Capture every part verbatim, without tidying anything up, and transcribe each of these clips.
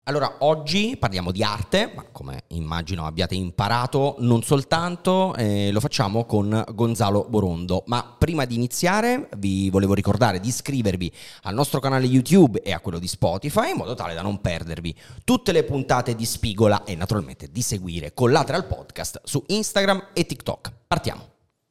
Allora, oggi parliamo di arte, ma come immagino abbiate imparato, non soltanto, eh, lo facciamo con Gonzalo Borondo. Ma prima di iniziare vi volevo ricordare di iscrivervi al nostro canale YouTube e a quello di Spotify, in modo tale da non perdervi tutte le puntate di Spigola e naturalmente di seguire Collateral Podcast su Instagram e TikTok. Partiamo!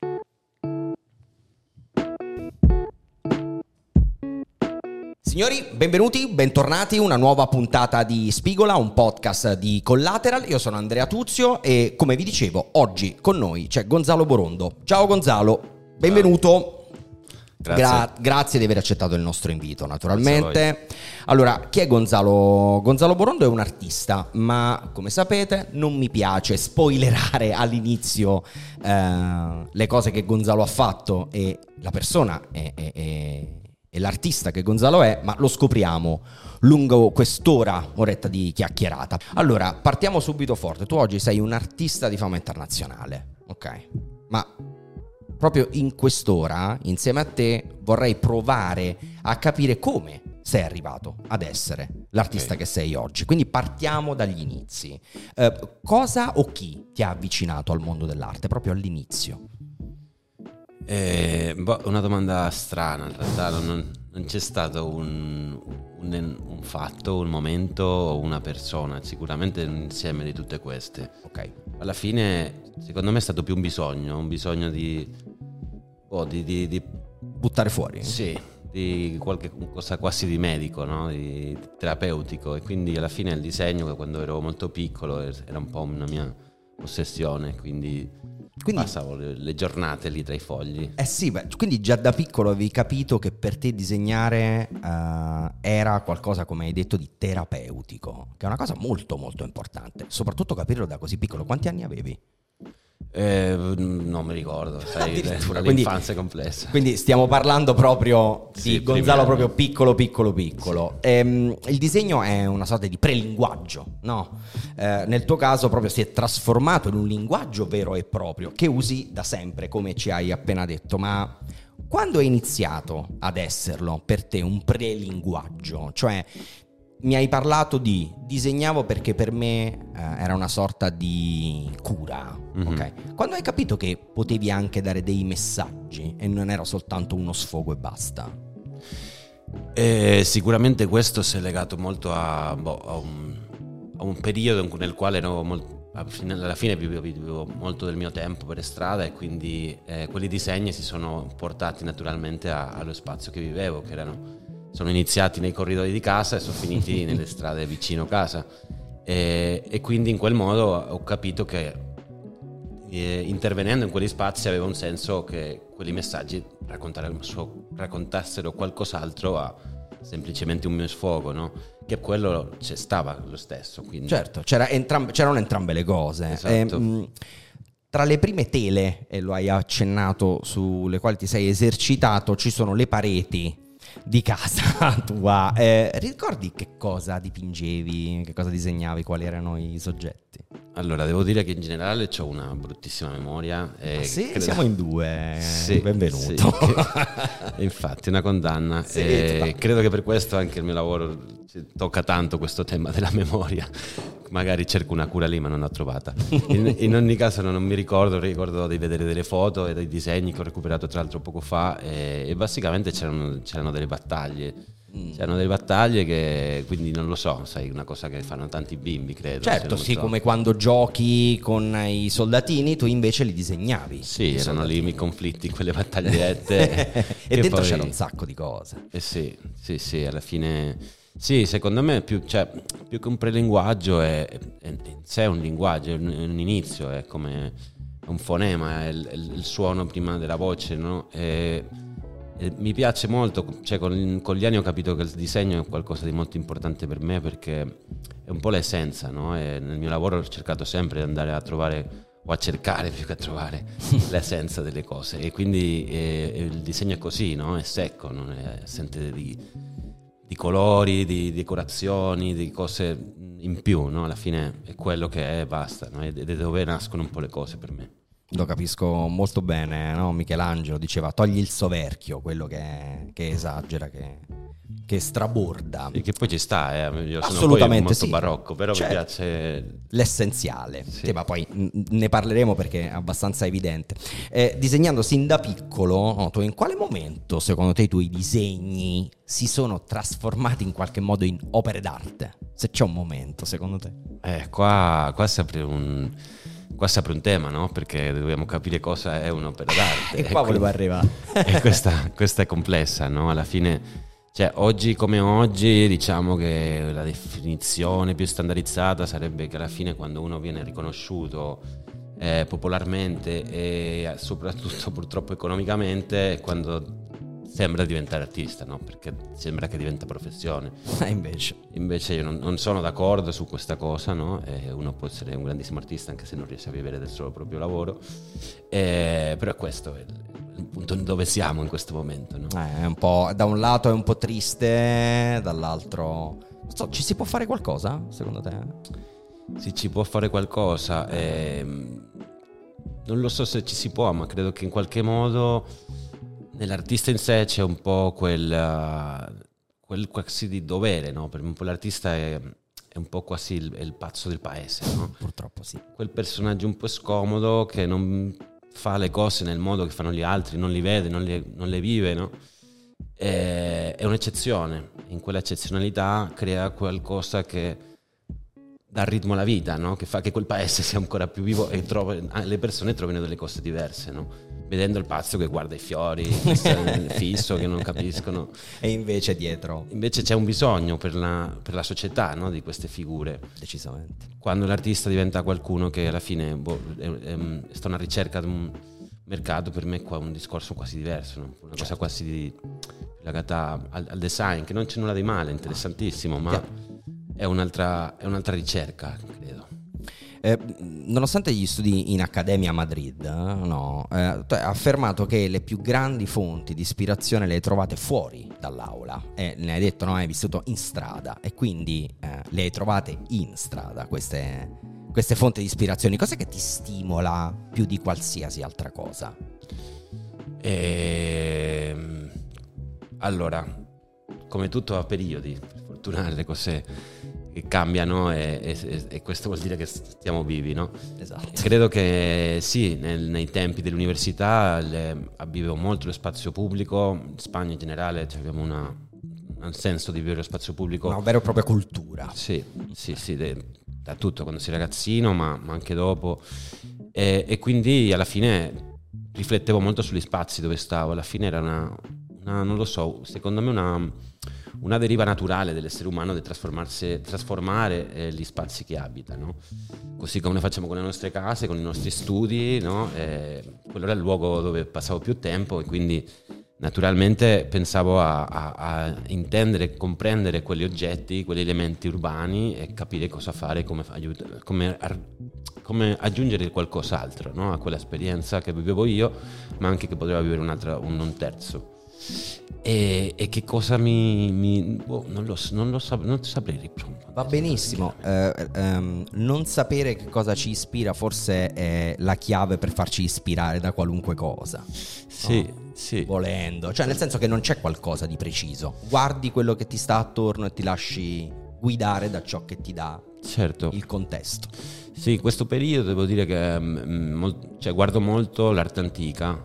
Signori, benvenuti, bentornati, una nuova puntata di Spigola, un podcast di Collateral. Io sono Andrea Tuzio e, come vi dicevo, oggi con noi c'è Gonzalo Borondo. Ciao Gonzalo, benvenuto. Grazie. Gra- grazie di aver accettato il nostro invito, naturalmente. Allora, chi è Gonzalo? Gonzalo Borondo è un artista, ma come sapete non mi piace spoilerare all'inizio eh, le cose che Gonzalo ha fatto e la persona è... è, è e l'artista che Gonzalo è, ma lo scopriamo lungo quest'ora, oretta di chiacchierata. Allora, partiamo subito forte. Tu oggi sei un artista di fama internazionale, ok? Ma proprio in quest'ora, insieme a te, vorrei provare a capire come sei arrivato ad essere l'artista okay. che sei oggi. Quindi partiamo dagli inizi. Eh, cosa o chi ti ha avvicinato al mondo dell'arte proprio all'inizio? Eh, boh, una domanda strana, in realtà non, non c'è stato un, un, un fatto, un momento o una persona, sicuramente un insieme di tutte queste. Ok. Alla fine, secondo me è stato più un bisogno, un bisogno di, oh, di, di, di buttare fuori? Sì, di qualche cosa quasi di medico, no? Di terapeutico, e quindi alla fine il disegno, che quando ero molto piccolo era un po' una mia ossessione, quindi... Quindi passavo le, le giornate lì tra i fogli. Eh sì, beh, quindi già da piccolo avevi capito che per te disegnare uh, era qualcosa, come hai detto, di terapeutico, che è una cosa molto molto importante, soprattutto capirlo da così piccolo. Quanti anni avevi? Eh, non mi ricordo, sai, l'infanzia è complessa. Quindi stiamo parlando proprio di sì, Gonzalo proprio piccolo piccolo piccolo. Sì. Ehm, il disegno è una sorta di prelinguaggio, no? Eh, nel tuo caso proprio si è trasformato in un linguaggio vero e proprio che usi da sempre, come ci hai appena detto. Ma quando è iniziato ad esserlo per te un prelinguaggio? Cioè, mi hai parlato di disegnavo perché per me eh, era una sorta di cura, mm-hmm. ok? Quando hai capito che potevi anche dare dei messaggi e non era soltanto uno sfogo e basta? Eh, sicuramente questo si è legato molto a, boh, a, un, a un periodo nel quale ero molto, alla fine vivevo, vivevo molto del mio tempo per strada, e quindi eh, quelli disegni si sono portati naturalmente a, allo spazio che vivevo, che erano... sono iniziati nei corridoi di casa e sono finiti nelle strade vicino casa, e, e quindi in quel modo ho capito che eh, intervenendo in quegli spazi aveva un senso che quelli messaggi raccontassero qualcos'altro a semplicemente un mio sfogo, no? Che quello c'è, stava lo stesso, quindi. Certo, c'era entram- c'erano entrambe le cose. Esatto. E, mh, tra le prime tele, e lo hai accennato, sulle quali ti sei esercitato, ci sono le pareti di casa tua. Eh, ricordi che cosa dipingevi, che cosa disegnavi, quali erano i soggetti? Allora, devo dire che in generale ho una bruttissima memoria. E ah, sì, credo... siamo in due. Sì, benvenuto. Sì, che... Infatti, una condanna. Sì, e credo che per questo anche il mio lavoro tocca tanto questo tema della memoria. Magari cerco una cura lì, ma non l'ho trovata. In, in ogni caso non, non mi ricordo, ricordo di vedere delle foto e dei disegni che ho recuperato tra l'altro poco fa, e, e basicamente c'erano, c'erano delle battaglie. Mm. C'erano delle battaglie che, quindi non lo so, sai, una cosa che fanno tanti bimbi, credo. Certo, sì, so. Come quando giochi con i soldatini, tu invece li disegnavi. Sì, erano soldatini. Lì i conflitti, quelle battagliette. E dentro poi... c'era un sacco di cose. Eh sì, sì, sì, alla fine... Sì, secondo me più, cioè, più che un prelinguaggio è, è in sé un linguaggio, è un, è un inizio, è come un fonema, è il, è il suono prima della voce, no? E, e mi piace molto, cioè con, con gli anni ho capito che il disegno è qualcosa di molto importante per me, perché è un po' l'essenza, no? E nel mio lavoro ho cercato sempre di andare a trovare, o a cercare più che a trovare, l'essenza delle cose, e quindi è, è, il disegno è così, no? È secco, non è assente di... di colori, di decorazioni, di cose in più, no? Alla fine è quello che è, basta, no? Ed è da dove nascono un po' le cose per me. Lo capisco molto bene, no? Michelangelo diceva togli il soverchio, quello che, che esagera, che, che straborda. E che poi ci sta, eh. Io sono Assolutamente poi molto sì. barocco, però Certo. mi piace L'essenziale, Sì. che ma poi mh, ne parleremo perché è abbastanza evidente. Eh, disegnando sin da piccolo, no, tu in quale momento secondo te i tuoi disegni si sono trasformati in qualche modo in opere d'arte? Se c'è un momento secondo te. Eh, qua, qua si apre un, qua si apre un tema, no? Perché dobbiamo capire cosa è un'opera d'arte. E qua volevo arrivare. E questa, questa è complessa, no? Alla fine, cioè, oggi come oggi, diciamo che la definizione più standardizzata sarebbe che alla fine, quando uno viene riconosciuto eh, popolarmente e soprattutto purtroppo economicamente, è quando sembra diventare artista, no? Perché sembra che diventa professione. E invece. Invece io non, non sono d'accordo su questa cosa, no? Eh, uno può essere un grandissimo artista anche se non riesce a vivere del suo proprio lavoro, eh, però questo è il, il punto dove siamo in questo momento, no? Eh, è un po', da un lato è un po' triste, dall'altro non so, ci si può fare qualcosa secondo te? Sì, ci può fare qualcosa, ehm, non lo so se ci si può, ma credo che in qualche modo nell'artista in sé c'è un po' quel, quel quasi di dovere, no? Per un po' l'artista è, è un po' quasi il, è il pazzo del paese, no? Purtroppo sì. Quel personaggio un po' scomodo che non fa le cose nel modo che fanno gli altri, non li vede, non, li, non le vive, no? È, è un'eccezione. In quella eccezionalità crea qualcosa che dà ritmo alla vita, no? Che fa che quel paese sia ancora più vivo e trova, le persone trovino delle cose diverse, no? Vedendo il pazzo che guarda i fiori fisso, che non capiscono. E invece dietro Invece c'è un bisogno per la, per la società, no? Di queste figure. decisamente. Quando l'artista diventa qualcuno che alla fine boh, è, è, sta una ricerca di un mercato, per me qua è un discorso quasi diverso, no? Una cosa quasi di, legata al, al design, che non c'è nulla di male, interessantissimo, ma è un'altra, è un'altra ricerca, credo. Eh, nonostante gli studi in Accademia a Madrid, eh, no, eh, tu hai affermato che le più grandi fonti di ispirazione le hai trovate fuori dall'aula e ne hai detto, no, hai vissuto in strada e quindi eh, le hai trovate in strada queste, queste fonti di ispirazione. Cos'è che ti stimola più di qualsiasi altra cosa? E... Allora, come tutto a periodi, per fortuna le cose che cambiano e, e, e questo vuol dire che stiamo vivi, no? Esatto. Credo che sì, nel, nei tempi dell'università le, vivevo molto lo spazio pubblico, in Spagna in generale cioè abbiamo una, un senso di vivere lo spazio pubblico. Una vera e propria cultura. Sì, sì, sì, de, da tutto, quando sei ragazzino, ma, ma anche dopo. E, e quindi alla fine riflettevo molto sugli spazi dove stavo, alla fine era una, una non lo so, secondo me una... una deriva naturale dell'essere umano di trasformarsi, trasformare eh, gli spazi che abita, no? Così come lo facciamo con le nostre case, con i nostri studi, no? Eh, quello era il luogo dove passavo più tempo e quindi naturalmente pensavo a, a, a intendere, comprendere quegli oggetti, quegli elementi urbani e capire cosa fare, come, aiuta, come, come aggiungere qualcos'altro, no? A quell'esperienza che vivevo io, ma anche che poteva vivere un, altro, un, un terzo. E, e che cosa mi, mi boh, non lo non lo sap- non saprei rispondere. Va benissimo, eh, ehm, non sapere che cosa ci ispira forse è la chiave per farci ispirare da qualunque cosa. Sì, no? sì. Volendo, cioè nel senso che non c'è qualcosa di preciso. Guardi quello che ti sta attorno e ti lasci guidare da ciò che ti dà certo. il contesto. Sì, questo periodo devo dire che mm, mol- cioè, guardo molto l'arte antica.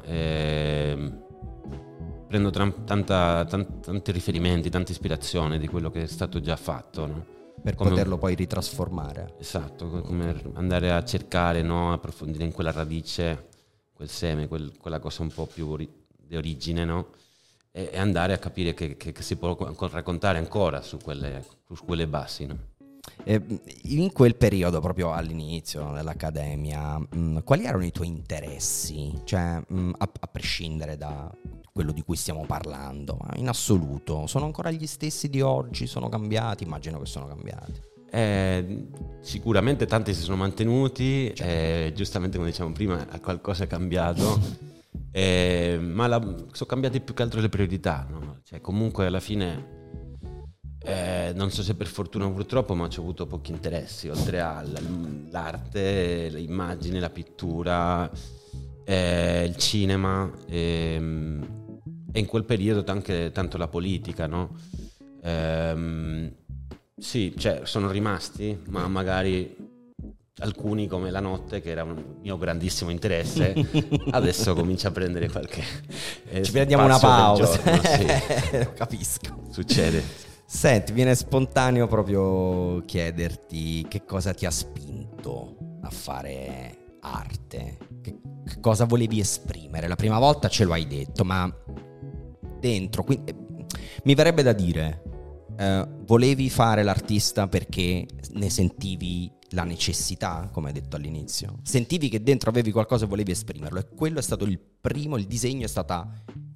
E prendo tra- tanta, tant- tanti riferimenti, tanta ispirazione di quello che è stato già fatto, no? Per come poterlo poi ritrasformare. Esatto, come andare a cercare, no? Approfondire in quella radice, quel seme, quel, quella cosa un po' più ri- di origine, no? E, e andare a capire che, che, che si può raccontare ancora su quelle, su quelle basi, no? Eh, in quel periodo, proprio all'inizio dell'Accademia, mh, quali erano i tuoi interessi? Cioè, mh, a, a prescindere da quello di cui stiamo parlando, ma in assoluto, sono ancora gli stessi di oggi? Sono cambiati? Immagino che sono cambiati. Eh, sicuramente tanti si sono mantenuti, eh, giustamente come diciamo prima, qualcosa è cambiato, eh, ma la, sono cambiate più che altro le priorità, no? Cioè, comunque alla fine... Eh, non so se per fortuna o purtroppo, ma ho avuto pochi interessi oltre all'arte, le immagini, la pittura, eh, il cinema e, e in quel periodo anche tanto la politica, no? Ehm, sì, cioè sono rimasti, ma magari alcuni come La Notte, che era un mio grandissimo interesse, adesso comincia a prendere qualche eh, ci prendiamo una pausa. Giorno, sì. Capisco. Succede. Senti, viene spontaneo proprio chiederti che cosa ti ha spinto a fare arte, che, che cosa volevi esprimere. La prima volta ce lo hai detto, ma dentro, quindi, mi verrebbe da dire, eh, volevi fare l'artista perché ne sentivi la necessità, come hai detto all'inizio, sentivi che dentro avevi qualcosa e volevi esprimerlo, e quello è stato il primo, il disegno è stata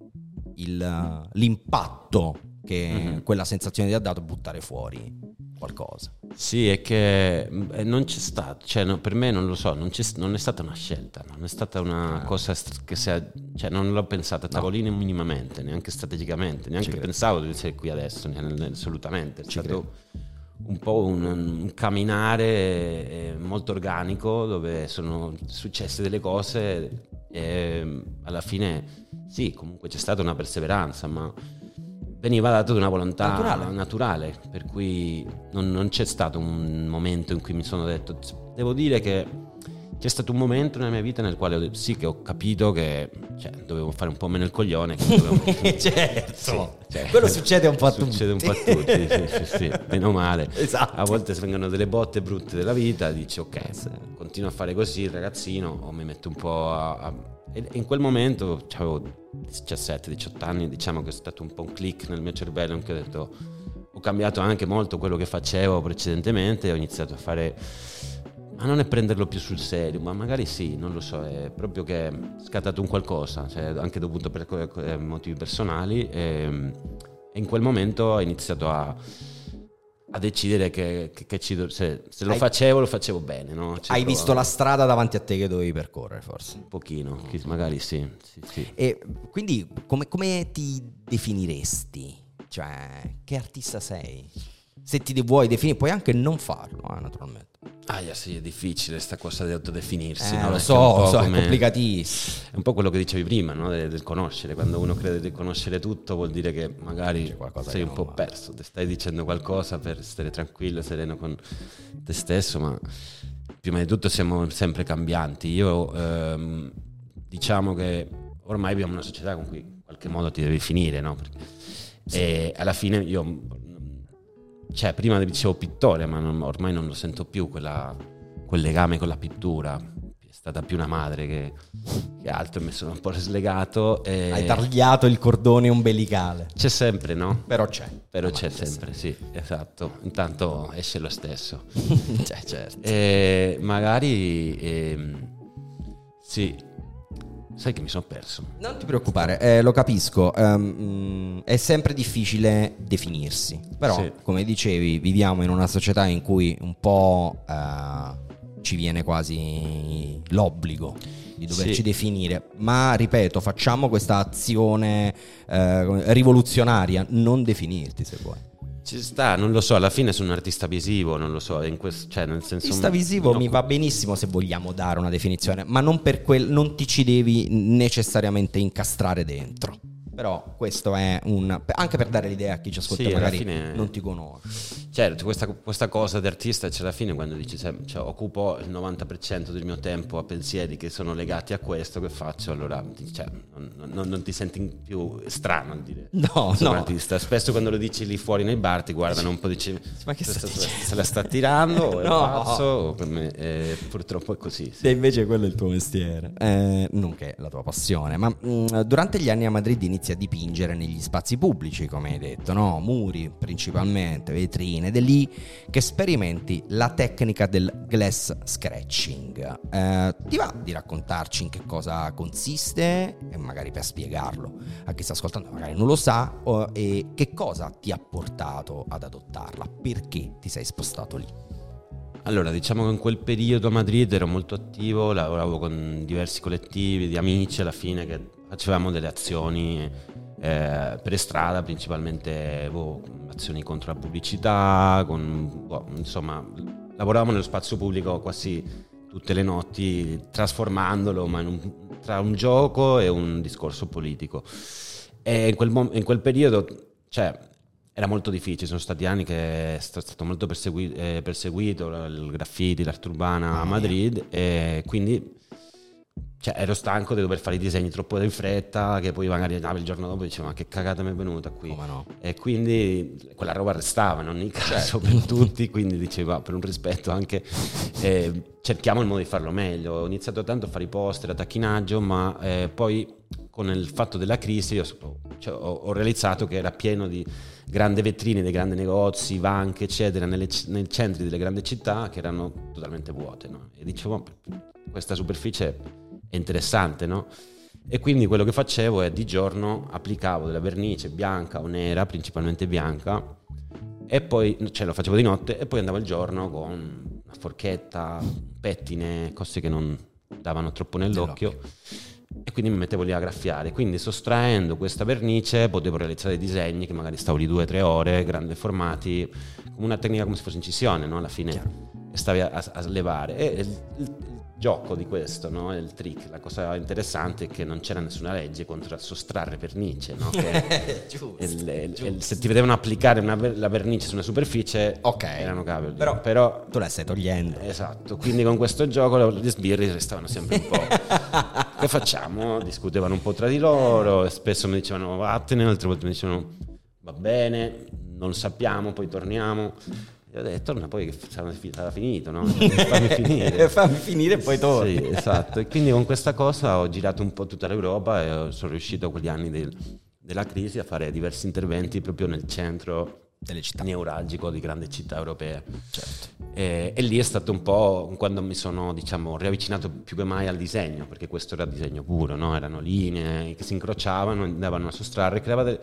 il, l'impatto che mm-hmm. quella sensazione ti ha dato, buttare fuori qualcosa. Sì, è che non c'è stato, cioè no, per me non lo so, non, c'è, non è stata una scelta, non è stata una ah. cosa che sia, cioè non l'ho pensata a tavolino no. minimamente, neanche strategicamente, neanche pensavo di essere qui adesso, assolutamente. È Ci stato credo. un po' un, un camminare molto organico, dove sono successe delle cose e alla fine sì, comunque c'è stata una perseveranza, ma veniva dato da una volontà naturale, naturale per cui non, non c'è stato un momento in cui mi sono detto. Devo dire che c'è stato un momento nella mia vita nel quale sì che ho capito che cioè, dovevo fare un po' meno il coglione, che dovevo... certo, sì, cioè, quello succede un po' a tutti, succede un po' a tutti, sì, sì, sì, meno male. Esatto. A volte se vengono delle botte brutte della vita, dici ok, sì. continuo a fare così il ragazzino, o mi metto un po' a, a... e in quel momento avevo diciassette diciotto anni, diciamo che è stato un po' un click nel mio cervello, in cui ho detto, ho cambiato anche molto quello che facevo precedentemente, ho iniziato a fare, ma non è prenderlo più sul serio, ma magari sì, non lo so, è proprio che è scattato un qualcosa, cioè anche dovuto per motivi personali, e, e in quel momento ho iniziato a a decidere che, che, che ci, se, se lo hai, facevo lo facevo bene, no? Ci hai provo. visto la strada davanti a te che dovevi percorrere, forse un pochino, magari sì, sì, sì. E quindi come, come ti definiresti? Cioè, che artista sei? Se ti vuoi definire, puoi anche non farlo, eh, naturalmente. Ah, yeah, sì, è difficile sta cosa di autodefinirsi, eh, no? Lo so, è, so come... è complicatissimo. È un po' quello che dicevi prima, no? Del, del conoscere. Quando uno crede di conoscere tutto, vuol dire che magari sei un po' va. perso, ti stai dicendo qualcosa per stare tranquillo, sereno con te stesso, ma prima di tutto siamo sempre cambianti. Io ehm, diciamo che ormai abbiamo una società con cui in qualche modo ti devi finire, no? Perché, sì. E alla fine io... Cioè, prima dicevo pittore, ma non, ormai non lo sento più, quella, quel legame con la pittura. È stata più una madre che, che altro, mi sono un po' slegato. E... Hai tagliato il cordone ombelicale. C'è sempre, no? Però c'è. Però c'è sempre, sì, esatto. Intanto esce lo stesso. Cioè, certo. E magari, ehm, sì... Sai che mi sono perso. Non ti preoccupare, eh, lo capisco. Um, è sempre difficile definirsi. Però, sì. come dicevi, viviamo in una società in cui un po' uh, ci viene quasi l'obbligo di doverci sì. definire. Ma, ripeto, facciamo questa azione uh, rivoluzionaria, non definirti, se vuoi. Ci sta, non lo so, alla fine sono un artista visivo, non lo so, in questo, cioè nel senso... Artista visivo mi va benissimo se vogliamo dare una definizione, ma non per quel, non ti ci devi necessariamente incastrare dentro. Però questo è un... anche per dare l'idea a chi ci ascolta, sì, magari fine, non ti conosce. Certo, questa, questa cosa di artista c'è alla fine quando dici, cioè, occupo il novanta per cento del mio tempo a pensieri che sono legati a questo che faccio, allora cioè, non, non, non ti senti più strano a dire no, sono no. artista. Spesso quando lo dici lì fuori nei bar ti guardano un po' e dici, ma che sta se, se la sta tirando o è no. pazzo, o per me eh, purtroppo è così. Sì. Se invece quello è il tuo mestiere, eh, nonché la tua passione. Ma mh, durante gli anni a Madrid inizi a dipingere negli spazi pubblici, come hai detto, no? Muri principalmente, vetrine, ed è lì che sperimenti la tecnica del glass scratching. Eh, ti va di raccontarci in che cosa consiste, e magari per spiegarlo a chi sta ascoltando magari non lo sa, o, e che cosa ti ha portato ad adottarla, perché ti sei spostato lì? Allora, diciamo che in quel periodo a Madrid ero molto attivo, lavoravo con diversi collettivi di amici alla fine che facevamo delle azioni eh, per strada, principalmente boh, azioni contro la pubblicità, con, boh, insomma lavoravamo nello spazio pubblico quasi tutte le notti, trasformandolo ma in un, tra un gioco e un discorso politico. E in quel, in quel periodo, cioè, era molto difficile, sono stati anni che è stato molto perseguito, eh, perseguito il graffiti, l'arte urbana a Madrid, e quindi cioè, ero stanco di dover fare i disegni troppo in fretta, che poi magari ah, il giorno dopo dicevo ma che cagata mi è venuta qui. Come no? E quindi quella roba restava in ogni caso per tutti, quindi dicevo ah, per un rispetto anche eh, cerchiamo il modo di farlo meglio. Ho iniziato tanto a fare i poster a tacchinaggio, ma eh, poi con il fatto della crisi io, cioè, ho, ho realizzato che era pieno di grandi vetrine dei grandi negozi, banche eccetera nelle, nei centri delle grandi città che erano totalmente vuote, no? E dicevo questa superficie è interessante, no? E quindi quello che facevo è di giorno applicavo della vernice bianca o nera, principalmente bianca, e poi cioè lo facevo di notte e poi andavo il giorno con una forchetta, un pettine, cose che non davano troppo nell'occhio, e quindi mi mettevo lì a graffiare. Quindi sottraendo questa vernice potevo realizzare dei disegni che magari stavo lì due o tre ore, grandi formati, come una tecnica come se fosse incisione, no? Alla fine Chiaro. stavi a, a levare. E il, il gioco di questo, no? Il trick, la cosa interessante è che non c'era nessuna legge contro sottrarre vernice, no? Che giusto, il, il, giusto. Il, se ti vedevano applicare una, la vernice su una superficie, ok, erano cavoli. Però, però tu la stai togliendo. Esatto, quindi con questo gioco gli sbirri restavano sempre un po'. Che facciamo? Discutevano un po' tra di loro, e spesso mi dicevano vattene, altre volte mi dicevano va bene, non sappiamo, poi torniamo. E ho detto torna poi che sarà finito, no? Fammi finire fammi finire e poi torno. Sì, esatto. E quindi con questa cosa ho girato un po' tutta l'Europa e sono riuscito quegli anni del, della crisi a fare diversi interventi proprio nel centro delle città neuralgico di grandi città europee. Certo. E, e lì è stato un po' quando mi sono, diciamo, riavvicinato più che mai al disegno, perché questo era disegno puro, no? Erano linee che si incrociavano, andavano a sottrarre, creava delle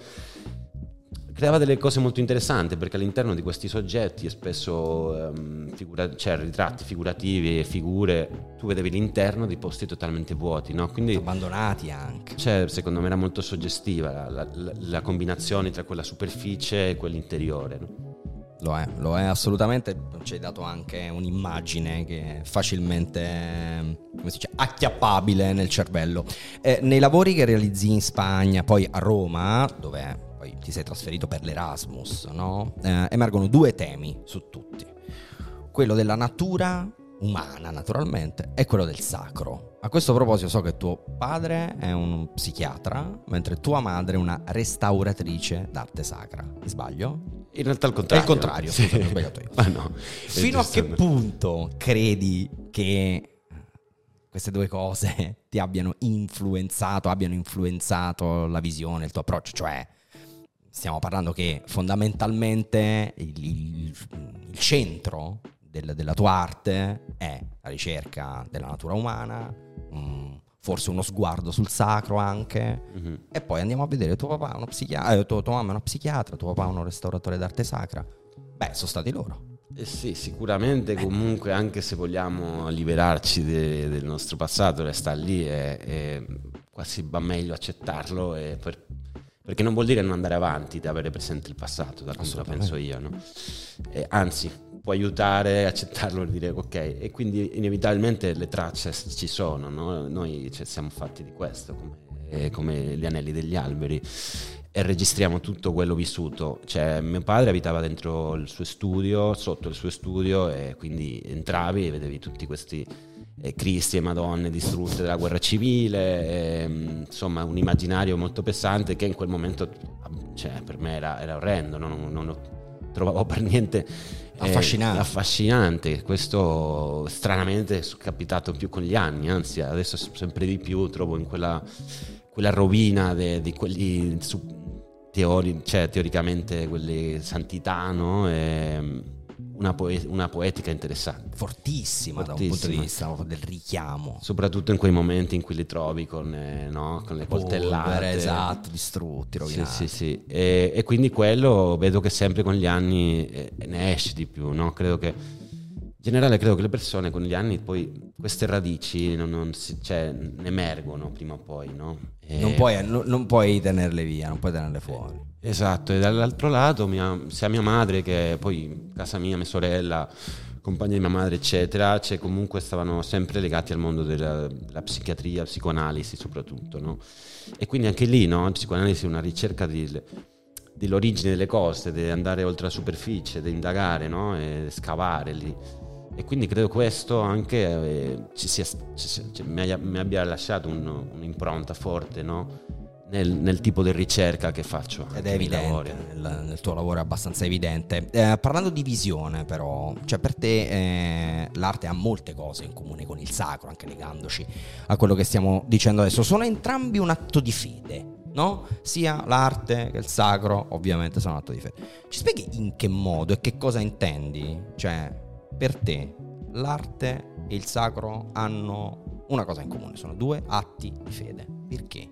creava delle cose molto interessanti, perché all'interno di questi soggetti e spesso um, figura, cioè ritratti figurativi e figure, tu vedevi l'interno di posti totalmente vuoti, no? Quindi abbandonati anche. Cioè, secondo me era molto suggestiva la, la, la combinazione tra quella superficie e quell'interiore, no? Lo è, lo è assolutamente. Ci hai dato anche un'immagine che è facilmente, come si dice, acchiappabile nel cervello. Eh, nei lavori che realizzi in Spagna, poi a Roma, dove poi ti sei trasferito per l'Erasmus, no? Eh, emergono due temi su tutti: quello della natura umana, naturalmente, e quello del sacro. A questo proposito so che tuo padre è un psichiatra, mentre tua madre è una restauratrice d'arte sacra. Mi sbaglio? In realtà è il contrario. È il contrario, sì. Scusa, ho sbagliato io. Ma no. Fino a che punto credi che queste due cose ti abbiano influenzato, abbiano influenzato la visione, il tuo approccio? Cioè, stiamo parlando che fondamentalmente il, il, il centro del, della tua arte è la ricerca della natura umana, mh, forse uno sguardo sul sacro anche, mm-hmm. E poi andiamo a vedere tuo papà è uno psichiatra, eh, tua, tua mamma è una psichiatra, tuo papà è uno restauratore d'arte sacra. Beh, sono stati loro. Eh sì, sicuramente. Comunque, anche se vogliamo liberarci de, del nostro passato, resta lì e, e quasi va meglio accettarlo, e per, perché non vuol dire non andare avanti di avere presente il passato, da come la penso io, no? E anzi, può aiutare a accettarlo e dire ok, e quindi inevitabilmente le tracce ci sono, no? Noi cioè, siamo fatti di questo, come, come gli anelli degli alberi, e registriamo tutto quello vissuto. Cioè, mio padre abitava dentro il suo studio, sotto il suo studio, e quindi entravi e vedevi tutti questi eh, Cristi e Madonne distrutte dalla guerra civile, e, insomma un immaginario molto pesante che in quel momento, cioè, per me era, era orrendo, no? non, non lo trovavo per niente affascinante. Eh, affascinante. Questo stranamente è capitato più con gli anni, anzi adesso sempre di più trovo in quella, quella rovina de, di quelli su, teori, cioè teoricamente quelle santità, no? E una, poe- una poetica interessante, fortissima, fortissima da un punto di vista del richiamo, soprattutto in quei momenti in cui li trovi con, eh, no? con le coltellate, polvere, esatto, distrutti, rovinati. Sì, sì, sì. E, e quindi quello vedo che sempre con gli anni eh, ne esce di più, no? Credo che in generale credo che le persone con gli anni poi queste radici non, non si, cioè, ne emergono prima o poi, no? E non puoi non, non puoi tenerle via, non puoi tenerle fuori. Esatto. E dall'altro lato mia, sia mia madre, che poi casa mia, mia sorella, compagna di mia madre eccetera, cioè comunque stavano sempre legati al mondo della, della psichiatria, psicoanalisi soprattutto, no? E quindi anche lì, no? La psicoanalisi è una ricerca di dell'origine delle cose, di andare oltre la superficie, di indagare, no? E scavare lì. E quindi credo questo anche eh, ci sia, ci sia, cioè, mi, abbia, mi abbia lasciato un, un'impronta forte, no? Nel, nel tipo di ricerca che faccio. Ed è evidente, nel, nel tuo lavoro è abbastanza evidente. Eh, parlando di visione però, cioè per te eh, l'arte ha molte cose in comune con il sacro, anche legandoci a quello che stiamo dicendo adesso. Sono entrambi un atto di fede, no? Sia l'arte che il sacro ovviamente sono un atto di fede. Ci spieghi in che modo e che cosa intendi? Cioè, per te l'arte e il sacro hanno una cosa in comune, sono due atti di fede. Perché?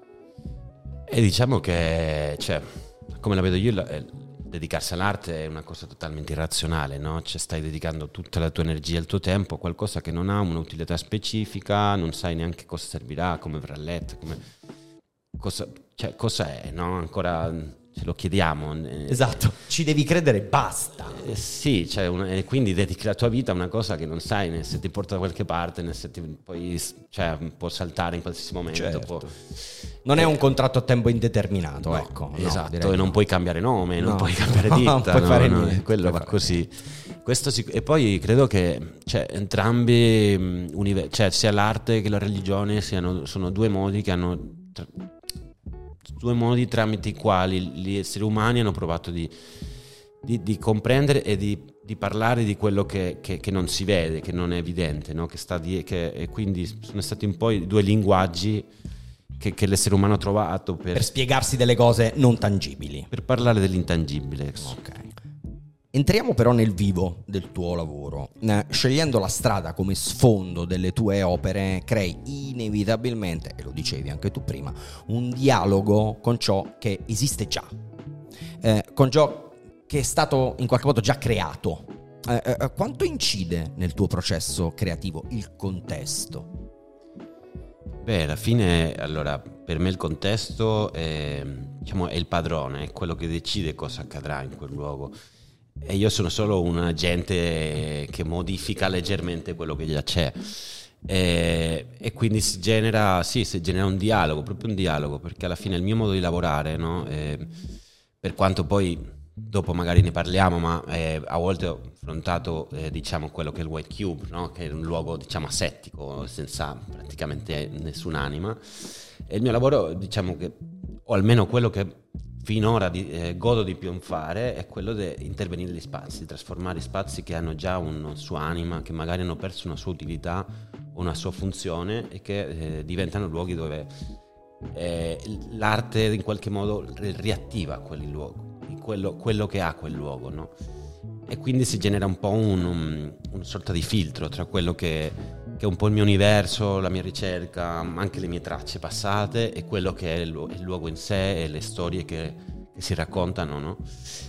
E diciamo che, cioè, come la vedo io, la, eh, dedicarsi all'arte è una cosa totalmente irrazionale, no? Cioè, stai dedicando tutta la tua energia e il tuo tempo a qualcosa che non ha un'utilità specifica, non sai neanche cosa servirà, come verrà letto, come cosa, cioè, cosa è, no? Ancora ce lo chiediamo. Esatto, ci devi credere e basta. Eh, sì, cioè una, e quindi dedichi la tua vita a una cosa che non sai né se ti porta da qualche parte, né se ti poi, cioè, può saltare in qualsiasi momento. Certo. Può... Non è eh, un contratto a tempo indeterminato, no, ecco. Esatto, no, e non no. puoi cambiare nome, non no. puoi cambiare ditta, non puoi no, fare no, niente, quello va così. Questo si, e poi credo che, cioè, entrambi, mh, univer- cioè sia l'arte che la religione siano, sono due modi che hanno... Tra- due modi tramite i quali gli esseri umani hanno provato di, di, di comprendere e di, di parlare di quello che, che, che non si vede, che non è evidente, no? Che sta di, che, e quindi sono stati un po' i due linguaggi che, che l'essere umano ha trovato per, per spiegarsi delle cose non tangibili, per parlare dell'intangibile. Ok. Entriamo però nel vivo del tuo lavoro. Eh, scegliendo la strada come sfondo delle tue opere, crei inevitabilmente, e lo dicevi anche tu prima, un dialogo con ciò che esiste già, eh, con ciò che è stato in qualche modo già creato. Eh, eh, quanto incide nel tuo processo creativo il contesto? Beh, alla fine, allora, per me il contesto è, diciamo, è il padrone, è quello che decide cosa accadrà in quel luogo. E io sono solo un agente che modifica leggermente quello che già c'è. E, e quindi si genera, sì, si genera un dialogo, proprio un dialogo, perché alla fine il mio modo di lavorare, no? E, per quanto poi dopo magari ne parliamo, ma eh, a volte ho affrontato eh, diciamo quello che è il White Cube, no? Che è un luogo, diciamo, asettico, senza praticamente nessun'anima. E il mio lavoro, diciamo che, o almeno quello che finora di, eh, godo di più in fare, è quello di intervenire negli spazi, di trasformare spazi che hanno già una sua anima, che magari hanno perso una sua utilità o una sua funzione, e che eh, diventano luoghi dove eh, l'arte in qualche modo riattiva quel luogo, quello, quello che ha quel luogo, no? E quindi si genera un po' un, un, una sorta di filtro tra quello che, che è un po' il mio universo, la mia ricerca, anche le mie tracce passate, e quello che è il, il luogo in sé e le storie che, che si raccontano, no?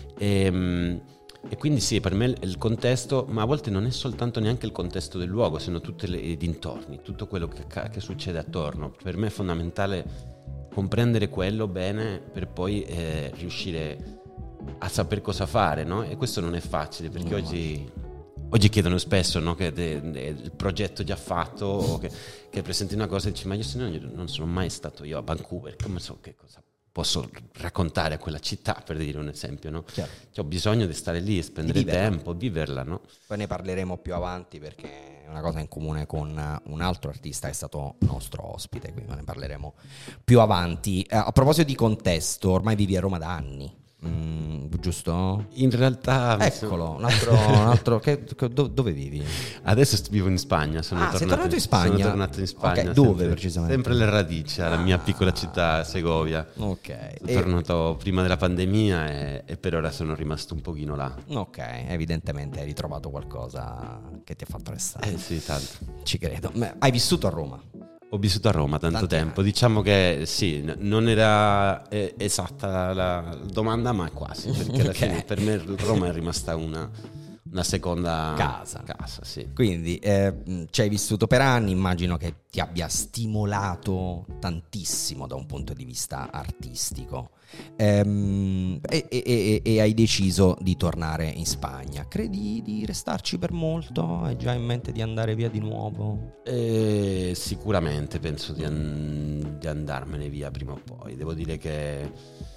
E, e quindi sì, per me il contesto, ma a volte non è soltanto neanche il contesto del luogo, sono tutti i dintorni, tutto quello che, che succede attorno. Per me è fondamentale comprendere quello bene per poi eh, riuscire a saper cosa fare, no? E questo non è facile, perché no. oggi, oggi chiedono spesso, no, che de, de, il progetto già fatto, o che, che presenti una cosa e dici: ma io se no non sono mai stato io a Vancouver, come so che cosa posso raccontare a quella città, per dire un esempio, no? Cioè, ho bisogno di stare lì, spendere il tempo, viverla, no? Poi ne parleremo più avanti, perché è una cosa in comune con un altro artista che è stato nostro ospite, quindi ne parleremo più avanti. Eh, a proposito di contesto, ormai vivi a Roma da anni. Mm, giusto? In realtà eccolo, un altro, un altro che, dove, dove vivi? Adesso vivo in Spagna. Sono ah, tornato, sei tornato in Spagna? Sono tornato in Spagna. Okay, dove sempre, precisamente? Sempre le radici, alla ah. mia piccola città Segovia. Ok. Sono e... tornato prima della pandemia e, e per ora sono rimasto un pochino là. Ok, evidentemente hai ritrovato qualcosa che ti ha fatto restare. Eh sì, tanto. Ci credo. Ma hai vissuto a Roma? Ho vissuto a Roma tanto Tanti tempo, anni. Diciamo che sì, non era esatta la domanda, ma quasi, perché alla okay. fine per me Roma è rimasta una, una seconda casa. casa sì. Quindi eh, ci hai vissuto per anni, immagino che ti abbia stimolato tantissimo da un punto di vista artistico. Ehm, e, e, e, e hai deciso di tornare in Spagna. Credi di restarci per molto? Hai già in mente di andare via di nuovo? Eh, sicuramente penso di, an- di andarmene via prima o poi. Devo dire che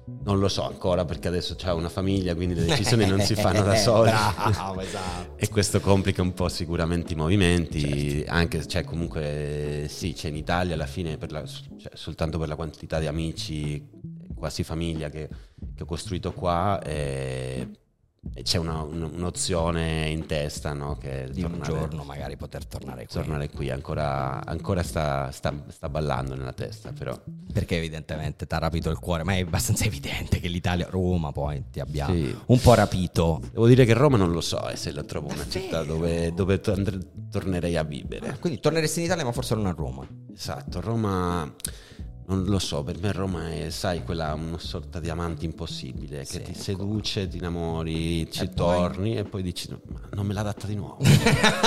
Non lo so ancora, perché adesso c'è una famiglia, quindi le decisioni non si fanno da sole. Bravo, esatto. E questo complica un po' sicuramente i movimenti, certo. Anche, cioè, comunque sì, c'è in Italia alla fine per la, cioè, soltanto per la quantità di amici, quasi famiglia che, che ho costruito qua, e, e c'è una, un'opzione in testa, no? Che di tornare, un giorno magari poter tornare qui. Tornare qui ancora, ancora sta, sta, sta ballando nella testa, però. Perché evidentemente ti ha rapito il cuore, ma è abbastanza evidente che l'Italia, Roma poi ti abbia sì. un po' rapito. Devo dire che Roma non lo so, eh, se la trovo una città dove, dove to- tornerei a vivere. Ah, quindi torneresti in Italia ma forse non a Roma. Esatto, Roma... Non lo so, per me Roma è, sai, quella una sorta di amante impossibile che sì, ti seduce, ecco. Ti innamori, ci e torni poi... e poi dici ma non me l'ha data di nuovo. dici,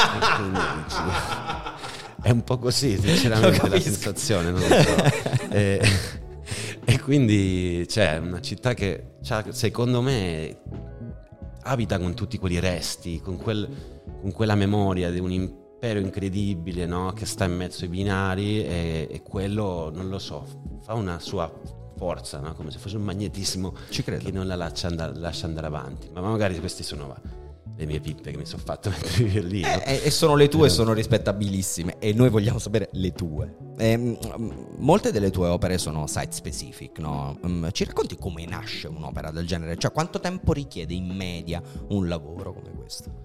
è un po' così, sinceramente, la sensazione, non lo so. e, e quindi c'è cioè, una città che secondo me abita con tutti quelli resti, con, quel, con quella memoria di un impero impero incredibile, no? Che sta in mezzo ai binari e, e quello, non lo so, fa una sua forza, no? Come se fosse un magnetismo che non la lascia andare, lascia andare avanti. Ma magari queste sono le mie pippe che mi sono fatto mentre vivo lì, no? eh, e sono le tue, eh. sono rispettabilissime e noi vogliamo sapere le tue. Eh, molte delle tue opere sono site specific, no? Ci racconti come nasce un'opera del genere? Cioè quanto tempo richiede in media un lavoro come questo?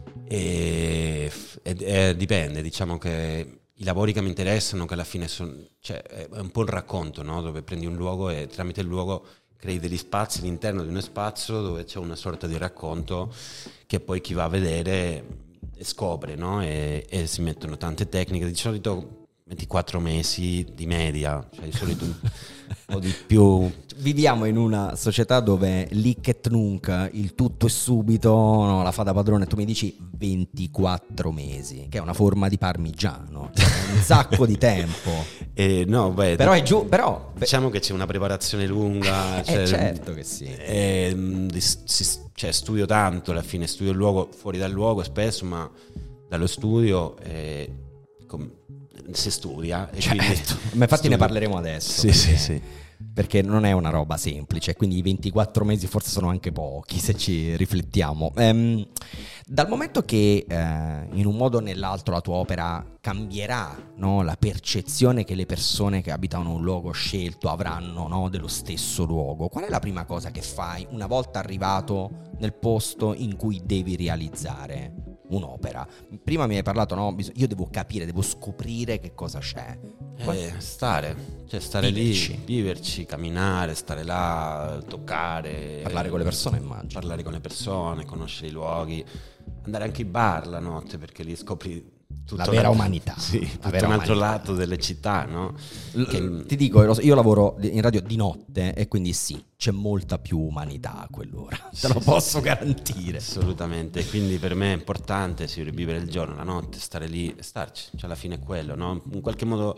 E, e, e dipende, diciamo che i lavori che mi interessano, che alla fine sono, cioè, è un po' il racconto, no? Dove prendi un luogo e tramite il luogo crei degli spazi all'interno di uno spazio dove c'è una sorta di racconto che poi chi va a vedere scopre, no? E, e si mettono tante tecniche, di solito ventiquattro mesi di media, cioè di solito un po' di più. Viviamo in una società dove lic et nunc, il tutto è subito, no? La fa da padrone. Tu mi dici ventiquattro mesi, che è una forma di parmigiano, cioè un sacco di tempo. Eh, no, beh, però è giù, però diciamo che c'è una preparazione lunga. Cioè, eh, certo che sì. Eh, si, cioè, studio tanto, alla fine studio il luogo fuori dal luogo spesso, ma dallo studio eh, com- si studia. E certo. Quindi ma infatti studio. Ne parleremo adesso. Sì, sì, sì. Perché non è una roba semplice, quindi i ventiquattro mesi forse sono anche pochi se ci riflettiamo. Ehm, dal momento che eh, in un modo o nell'altro la tua opera cambierà, no? La percezione che le persone che abitano un luogo scelto avranno, no? Dello stesso luogo, qual è la prima cosa che fai una volta arrivato nel posto in cui devi realizzare un'opera? Prima mi hai parlato, no? Io devo capire, devo scoprire che cosa c'è. Eh, stare, cioè stare viverci. lì, viverci, camminare, stare là, toccare, parlare con le persone, immagino. Parlare con le persone, conoscere i luoghi, andare anche ai bar la notte, perché lì scopri tutto la vera un, umanità, sì, tutto vera un altro umanità. lato delle città, no? L- che... Ti dico, io lavoro in radio di notte e quindi sì, c'è molta più umanità a quell'ora, te sì, lo sì, posso sì, garantire. Assolutamente, quindi per me è importante sì, vivere il giorno, la notte, stare lì e starci, cioè alla fine è quello, no? In qualche modo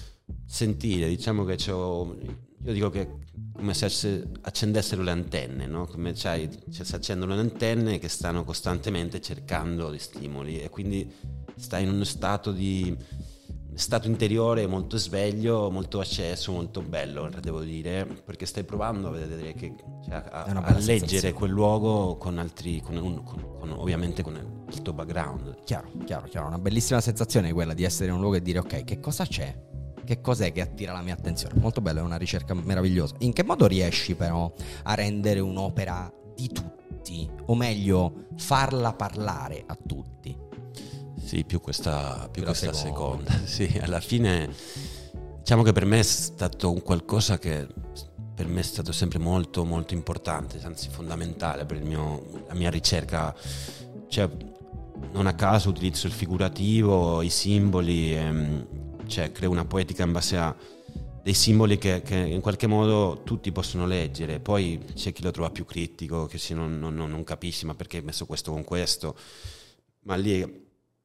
sentire, diciamo che c'ho, io dico che come se accendessero le antenne, no? Come c'hai, cioè, si accendono le antenne che stanno costantemente cercando gli stimoli e quindi stai in uno stato di stato interiore molto sveglio, molto acceso, molto bello, devo dire, perché stai provando a vedere che, cioè, a, a leggere sensazione. Quel luogo con altri, con, un, con, con ovviamente con il tuo background. Chiaro, chiaro, chiaro, una bellissima sensazione quella di essere in un luogo e dire ok, che cosa c'è? Che cos'è che attira la mia attenzione? Molto bello, è una ricerca meravigliosa. In che modo riesci però a rendere un'opera di tutti? O meglio, farla parlare a tutti? Sì, più questa, più questa seconda. seconda. Sì, alla fine diciamo che per me è stato un qualcosa che per me è stato sempre molto molto importante, anzi fondamentale per il mio, la mia ricerca. Cioè, non a caso utilizzo il figurativo, i simboli, ehm, cioè creo una poetica in base a dei simboli che, che in qualche modo tutti possono leggere. Poi c'è chi lo trova più critico, che si non, non, non capisci ma perché hai messo questo con questo, ma lì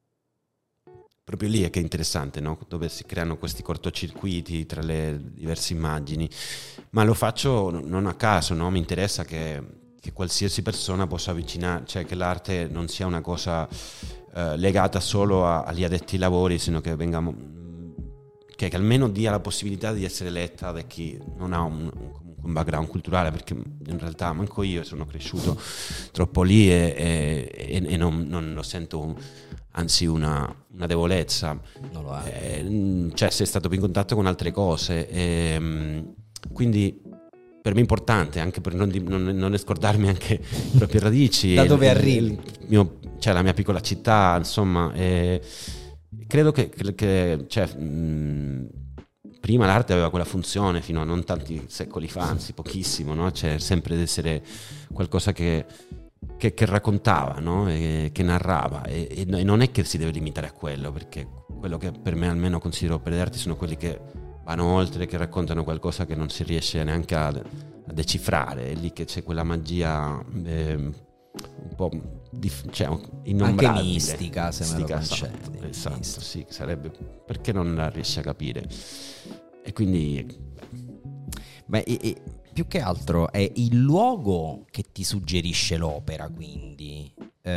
proprio lì è che è interessante, no? Dove si creano questi cortocircuiti tra le diverse immagini, ma lo faccio non a caso, no? Mi interessa che, che qualsiasi persona possa avvicinare, cioè che l'arte non sia una cosa eh, legata solo a, agli addetti ai lavori, sino che venga che, che almeno dia la possibilità di essere letta da chi non ha un, un, un background culturale, perché in realtà manco io sono cresciuto troppo lì e, e, e non, non lo sento un, anzi una, una debolezza, non lo è. Eh, cioè sei stato più in contatto con altre cose e, quindi per me è importante anche per non, non, non scordarmi anche le proprie radici da dove il, arrivi il mio, cioè la mia piccola città, insomma, e credo che, che, che cioè, mh, prima l'arte aveva quella funzione fino a non tanti secoli fa, anzi pochissimo, no? Cioè sempre di essere qualcosa che, che, che raccontava, no? E che narrava e, e non è che si deve limitare a quello, perché quello che per me almeno considero opere d'arte sono quelli che vanno oltre, che raccontano qualcosa che non si riesce neanche a, a decifrare, è lì che c'è quella magia eh, un po' di, cioè, innombrabile, anche mistica, se me lo concedi. Esatto, esatto, sì, sarebbe, perché non la riesci a capire. E quindi beh, e, e, più che altro è il luogo che ti suggerisce l'opera, quindi eh,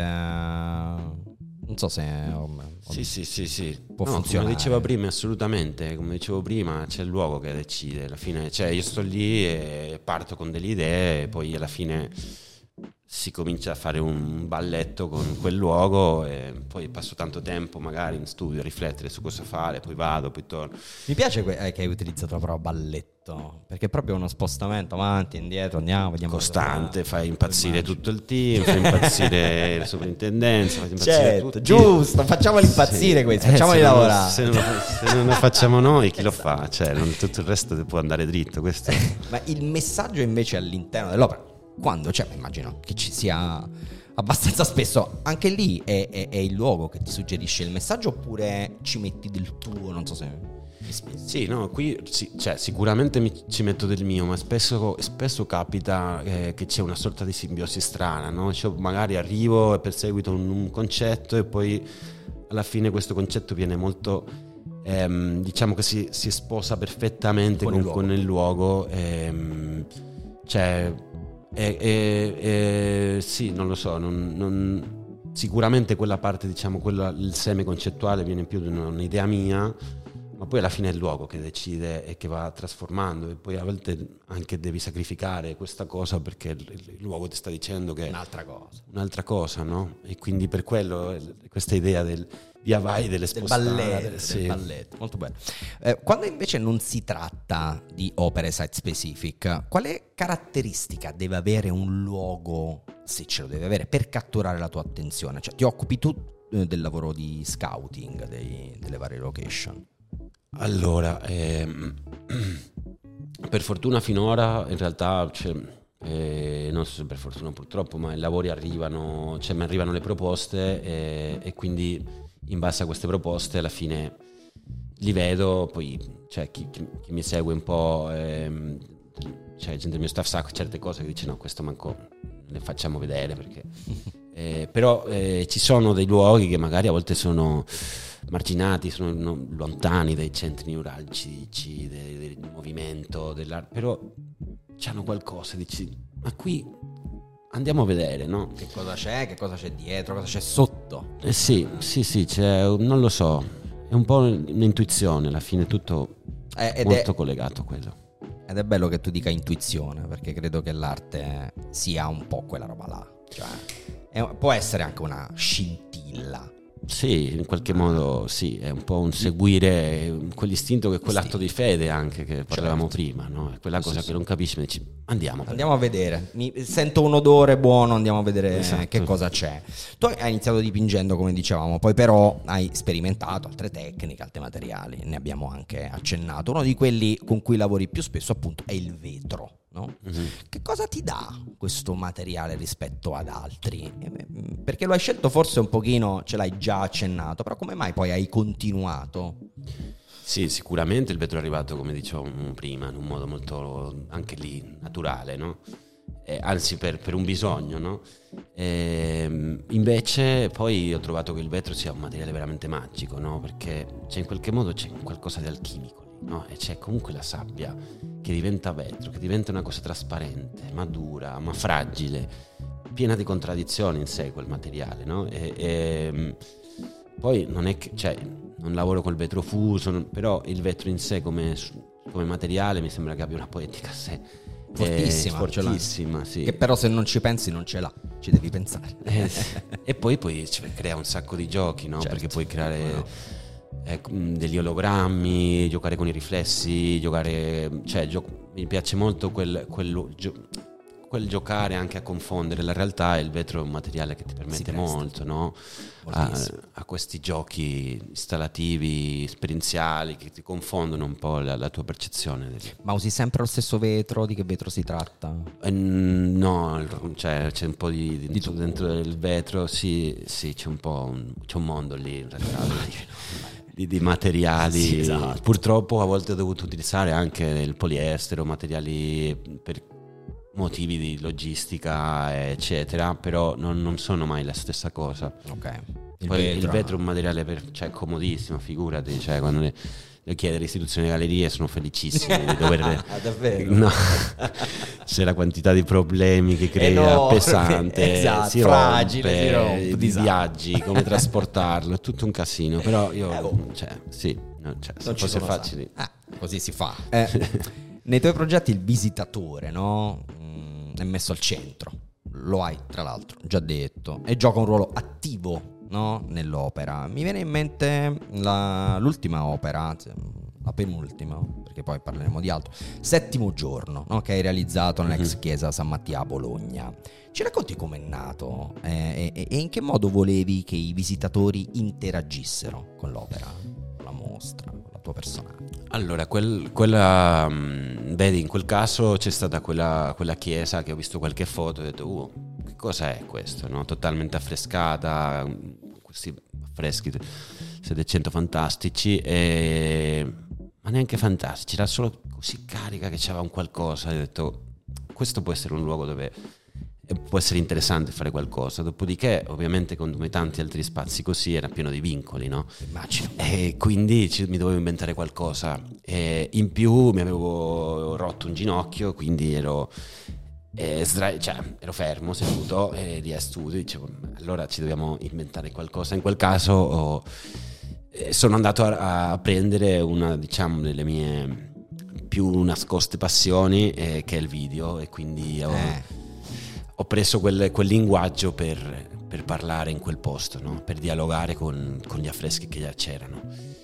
non so se ho, ho, sì sì sì sì può no, funzionare. Come dicevo prima, assolutamente, come dicevo prima, c'è il luogo che decide alla fine, cioè io sto lì e parto con delle idee e poi alla fine si comincia a fare un balletto con quel luogo e poi passo tanto tempo magari in studio a riflettere su cosa fare, poi vado, poi torno. Mi piace que- eh, che hai utilizzato la parola balletto, perché è proprio uno spostamento avanti, indietro, andiamo, vediamo costante, cosa... fai impazzire tutto il team, fai impazzire la sovrintendenza, fai impazzire certo, tutti. giusto, facciamoli impazzire, sì, questi, facciamoli eh, se lavorare. Non, se, non lo, se non lo facciamo noi, chi lo fa? Cioè, non, tutto il resto può andare dritto. Questo. Ma il messaggio invece all'interno dell'opera, quando c'è, immagino che ci sia abbastanza spesso, anche lì è, è, è il luogo che ti suggerisce il messaggio oppure ci metti del tuo, non so se mi spiego. Sì, no, qui sì, cioè, sicuramente mi, ci metto del mio, ma spesso, spesso capita eh, che c'è una sorta di simbiosi strana, no? Cioè, magari arrivo e perseguito un, un concetto e poi alla fine questo concetto viene molto, ehm, diciamo che si, si sposa perfettamente con, con, il, con il luogo, ehm, cioè... E, e, e, sì, non lo so, non, non, sicuramente quella parte, diciamo, quella, il seme concettuale viene più di un'idea mia, ma poi alla fine è il luogo che decide e che va trasformando, e poi a volte anche devi sacrificare questa cosa perché il, il luogo ti sta dicendo che un'altra cosa, un'altra cosa, no? E quindi per quello questa idea del via vai delle spostate, del balletto, sì. Del balletto, molto bello. Eh, quando invece non si tratta di opere site specific, quale caratteristica deve avere un luogo, se ce lo deve avere, per catturare la tua attenzione? Cioè ti occupi tu eh, del lavoro di scouting dei, delle varie location? Allora, ehm, per fortuna finora in realtà cioè, eh, non so se per fortuna purtroppo, ma i lavori arrivano, cioè mi arrivano le proposte e, e quindi in base a queste proposte alla fine li vedo, poi cioè, chi, chi, chi mi segue un po', ehm, cioè gente del mio staff sa certe cose che dice no, questo manco le facciamo vedere perché eh, però eh, ci sono dei luoghi che magari a volte sono marginati, sono no, lontani dai centri neuralgici del, del movimento, dell'arte, però c'hanno qualcosa, dici ma qui andiamo a vedere, no? Che cosa c'è, che cosa c'è dietro, cosa c'è sotto. Eh sì, sì, sì, c'è, non lo so, è un po' un'intuizione, alla fine tutto eh, molto è, collegato a quello. Ed è bello che tu dica intuizione, perché credo che l'arte sia un po' quella roba là, cioè è, può essere anche una scintilla. Sì, in qualche modo sì, è un po' un seguire quell'istinto che è quell'atto di fede anche che parlavamo certo. prima, no? È quella cosa sì, che sì. non capisci, ma dici andiamo. Andiamo a vedere, Mi, sento un odore buono, andiamo a vedere esatto. che cosa c'è. Tu hai iniziato dipingendo come dicevamo, poi però hai sperimentato altre tecniche, altri materiali, ne abbiamo anche accennato. Uno di quelli con cui lavori più spesso appunto è il vetro. No? Mm-hmm. Che cosa ti dà questo materiale rispetto ad altri? Perché lo hai scelto forse un pochino, ce l'hai già accennato, però come mai poi hai continuato? Sì, sicuramente il vetro è arrivato, come dicevo prima, in un modo molto anche lì naturale, no? Eh, anzi per, per un bisogno, no? E, invece poi ho trovato che il vetro sia un materiale veramente magico, no? Perché c'è in qualche modo c'è qualcosa di alchimico. No? E c'è comunque la sabbia che diventa vetro, che diventa una cosa trasparente, ma dura, ma fragile, piena di contraddizioni in sé quel materiale, no? E, e poi non è che, cioè, non lavoro col vetro fuso, non, però il vetro in sé come, come materiale mi sembra che abbia una poetica a sé Fortissima, fortissima, sì. Che però se non ci pensi non ce l'ha, ci devi pensare. Eh, e poi, poi cioè, crea un sacco di giochi, no? Certo. Perché puoi creare No. eh, degli ologrammi, giocare con i riflessi, giocare, cioè gio- mi piace molto quel, quel, gio- quel giocare anche a confondere la realtà, e il vetro è un materiale che ti permette molto, no? A, a questi giochi installativi, esperienziali, che ti confondono un po' la, la tua percezione. Ma usi sempre lo stesso vetro? Di che vetro si tratta? Eh, no, cioè, c'è un po' di, di, Di dentro, dentro il vetro, sì, sì, c'è un po' un, c'è un mondo lì in realtà di, di materiali. Sì, esatto. Purtroppo a volte ho dovuto utilizzare anche il poliestere o materiali per motivi di logistica, eccetera, però non, non sono mai la stessa cosa. Ok. Il Poi vetro, il vetro è un materiale per, cioè, comodissimo, figurati, cioè, quando le, le chiede l'istituzione delle gallerie sono felicissimi di dover ah, davvero? No. C'è la quantità di problemi che crea, Enorme, pesante, esatto, si fragile, rompe, si rompe, di viaggi, come trasportarlo, è tutto un casino, però io eh, oh. cioè, sì, no, cioè, se Non ci fosse sono facile. Ah, così si fa. Eh, nei tuoi progetti il visitatore, no? Mm, è messo al centro. Lo hai, tra l'altro, già detto, e gioca un ruolo attivo, no? Nell'opera. Mi viene in mente la, l'ultima opera, la penultima, perché poi parleremo di altro, Settimo giorno, no? Che hai realizzato nell'ex Mm-hmm. chiesa San Mattia a Bologna. Ci racconti com'è nato eh, e, e in che modo volevi che i visitatori interagissero con l'opera, con la mostra, con la tua persona? Allora, quel, quella, mh, vedi, in quel caso c'è stata quella, quella chiesa che ho visto qualche foto e ho detto, uh, che cosa è questo? No? Totalmente affrescata, questi affreschi settecento fantastici, e... ma neanche fantastici, era solo così carica che c'era un qualcosa. Ho detto, questo può essere un luogo dove può essere interessante fare qualcosa. Dopodiché, ovviamente, come tanti altri spazi così, era pieno di vincoli, no? Immagino. E quindi ci, mi dovevo inventare qualcosa. E in più mi avevo rotto un ginocchio, quindi ero, eh, sdra- cioè, ero fermo, seduto, e lì a studio dicevo, allora ci dobbiamo inventare qualcosa. In quel caso ho, eh, sono andato a, a prendere una, diciamo, delle mie più nascoste passioni, eh, che è il video, e quindi ho... Eh. Ho preso quel, quel linguaggio per, per parlare in quel posto, no? Per dialogare con, con gli affreschi che già c'erano.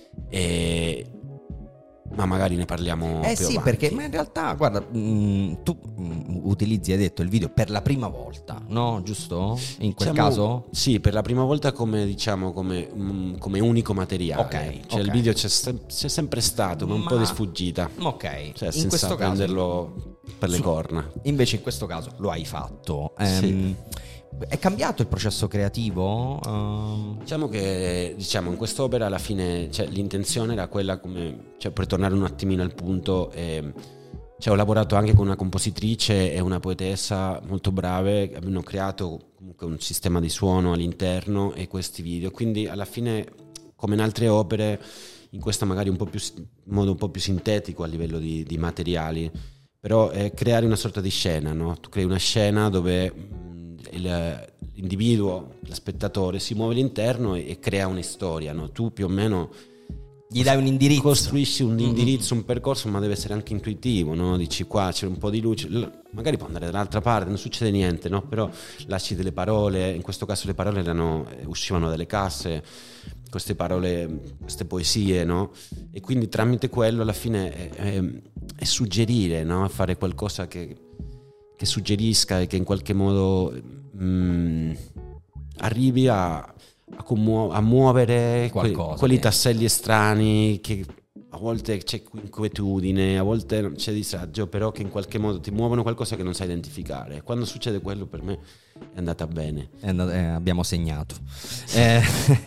E, ma magari ne parliamo Eh più sì, avanti. perché ma in realtà, guarda, mh, tu mh, utilizzi, hai detto, il video per la prima volta, no? Giusto? In quel Diciamo, caso? sì, per la prima volta come, diciamo, come, mh, come unico materiale. Ok, Cioè ok. il video c'è, sem- c'è sempre stato, ma un Ma- po' di sfuggita. Ok, Cioè, in senza questo caso prenderlo per le Su- corna. invece in questo caso lo hai fatto. Ehm, Sì. È cambiato il processo creativo? Ehm, Diciamo che, diciamo, in quest'opera alla fine, cioè, l'intenzione era quella, come, cioè, per tornare un attimino al punto, eh, cioè, ho lavorato anche con una compositrice e una poetessa molto brave che hanno creato comunque un sistema di suono all'interno e questi video, quindi alla fine, come in altre opere, in questa magari un po' più in modo un po' più sintetico a livello di, di materiali, però è creare una sorta di scena, no? Tu crei una scena dove mh, il, l'individuo, lo spettatore si muove all'interno e, e crea una storia, no? Tu più o meno gli dai un indirizzo. costruisci un indirizzo, un percorso, ma deve essere anche intuitivo, no? Dici, qua c'è un po' di luce, l- magari può andare dall'altra parte, non succede niente, no? Però lasci delle parole, in questo caso le parole erano, eh, uscivano dalle casse, queste parole, queste poesie, no? E quindi tramite quello alla fine è, è, è suggerire, no? Fare qualcosa che, che suggerisca e che in qualche modo mh, arrivi a, a, commuo- a muovere que- Qualcosa, quelli sì. tasselli estranei che a volte c'è inquietudine, a volte c'è disagio, però che in qualche modo ti muovono qualcosa che non sai identificare. Quando succede quello, per me è andata bene. È andato- eh, abbiamo segnato. Eh,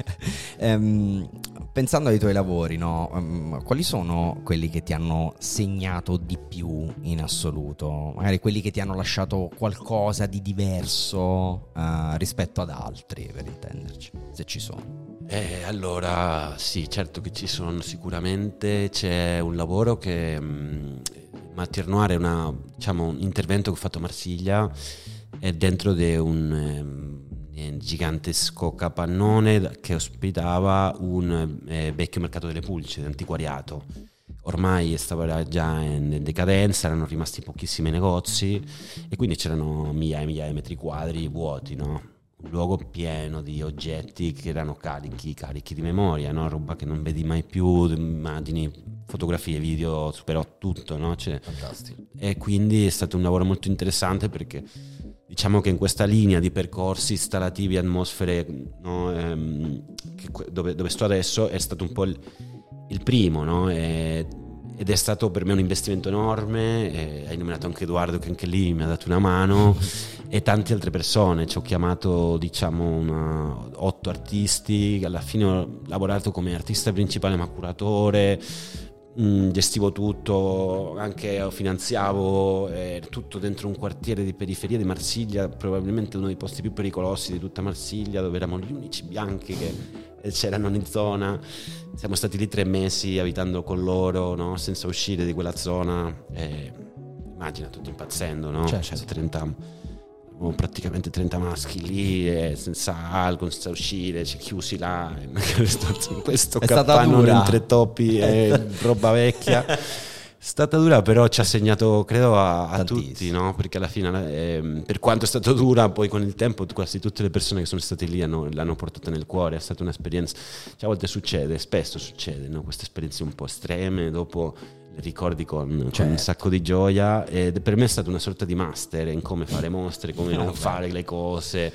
ehm, pensando ai tuoi lavori, no? Ehm, quali sono quelli che ti hanno segnato di più in assoluto? Magari quelli che ti hanno lasciato qualcosa di diverso eh, rispetto ad altri, per intenderci, se ci sono. Eh, allora, sì, certo che ci sono sicuramente. C'è un lavoro che mh, Matière Noire è una, diciamo, un intervento che ho fatto a Marsiglia, è dentro di un ehm, gigantesco capannone che ospitava un eh, vecchio mercato delle pulci, antiquariato. ormai stava già in decadenza, erano rimasti pochissimi negozi e quindi c'erano migliaia e migliaia di metri quadri vuoti, no? Un luogo pieno di oggetti che erano carichi, carichi di memoria, no? Roba che non vedi mai più, immagini, fotografie, video, superò tutto, no? Cioè, fantastico. E quindi è stato un lavoro molto interessante perché diciamo che in questa linea di percorsi installativi, atmosfere, no? ehm, che, dove, dove sto adesso è stato un po' il, il primo, no? E, ed è stato per me un investimento enorme. E hai nominato anche Edoardo che anche lì mi ha dato una mano e tante altre persone. Ci ho chiamato diciamo una, otto artisti, alla fine ho lavorato come artista principale ma curatore, mh, gestivo tutto, anche finanziavo, eh, tutto dentro un quartiere di periferia di Marsiglia, probabilmente uno dei posti più pericolosi di tutta Marsiglia, dove eravamo gli unici bianchi che c'erano in zona. Siamo stati lì tre mesi abitando con loro, no? Senza uscire di quella zona. E immagina, tutti impazzendo, no? Certo. Cioè, trenta, praticamente trenta maschi lì, e senza alcol, senza uscire, ci chiusi là, in questo capannone in tre toppi e roba vecchia. È stata dura, però ci ha segnato, credo, a, a tutti, no? Perché alla fine, eh, per quanto è stato dura, poi con il tempo quasi tutte le persone che sono state lì hanno, l'hanno portata nel cuore. È stata un'esperienza, cioè, a volte succede, spesso succede, no? Queste esperienze un po' estreme, dopo le ricordi con, certo. con un sacco di gioia. Ed per me è stata una sorta di master in come fare mostre, come no, non beh. fare le cose.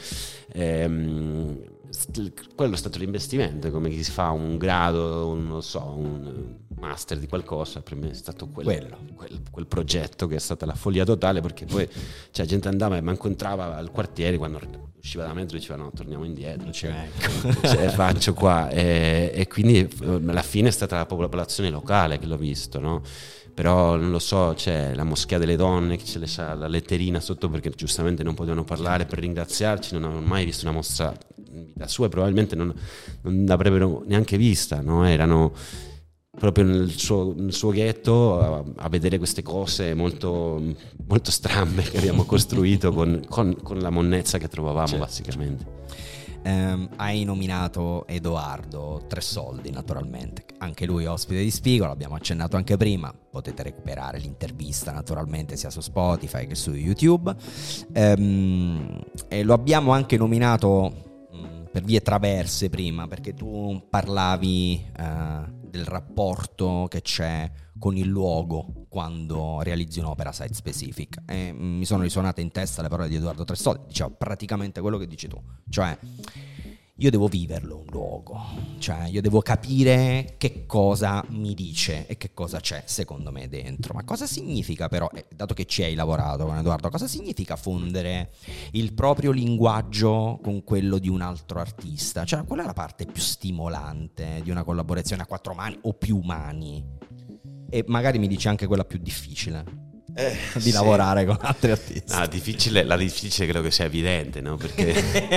Ehm, quello è stato l'investimento, come chi si fa un grado, un, non so, un master di qualcosa. Per me è stato quel, quello. Quel, quel progetto che è stata la follia totale, perché poi cioè, gente andava e manco entrava al quartiere, quando usciva da metro diceva no, torniamo indietro, cioè, ecco. cioè, faccio qua e, e quindi alla fine è stata la popolazione locale che l'ho visto, no? Però non lo so, c'è la moschea delle donne che ce le sa la letterina sotto perché giustamente non potevano parlare per ringraziarci, non avevano mai visto una mostra in vita sua e probabilmente non, non l'avrebbero neanche vista, no? Erano proprio nel suo, nel suo ghetto a, a vedere queste cose molto, molto strambe che abbiamo costruito con, con, con la monnezza che trovavamo, certo. basicamente. Um, hai nominato Edoardo Tressoldi, naturalmente, anche lui ospite di Spigo, l'abbiamo accennato anche prima, potete recuperare l'intervista naturalmente sia su Spotify che su YouTube, um, e lo abbiamo anche nominato um, per vie traverse prima, perché tu parlavi uh, del rapporto che c'è con il luogo quando realizzi un'opera site specific, e mi sono risuonate in testa le parole di Edoardo Tressoldi. Diceva praticamente quello che dici tu, cioè io devo viverlo un luogo, cioè io devo capire che cosa mi dice e che cosa c'è secondo me dentro. Ma cosa significa però, eh, dato che ci hai lavorato con Edoardo, cosa significa fondere il proprio linguaggio con quello di un altro artista? Cioè qual è la parte più stimolante di una collaborazione a quattro mani o più mani? E magari mi dici anche quella più difficile eh, di sì. lavorare con altri artisti. No, difficile, la difficile credo che sia evidente, no? Perché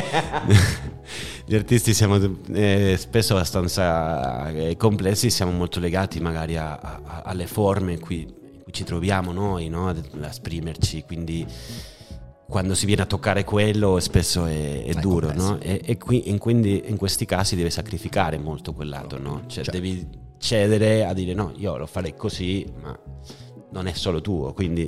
gli artisti siamo eh, spesso abbastanza eh, complessi, siamo molto legati magari a, a, alle forme in cui, in cui ci troviamo noi, no? Ad esprimerci, quindi quando si viene a toccare quello spesso è, è, è duro, no? E, e qui, in, quindi in questi casi devi sacrificare molto quel lato, no? Cioè, cioè devi cedere a dire no, io lo farei così, ma non è solo tuo, quindi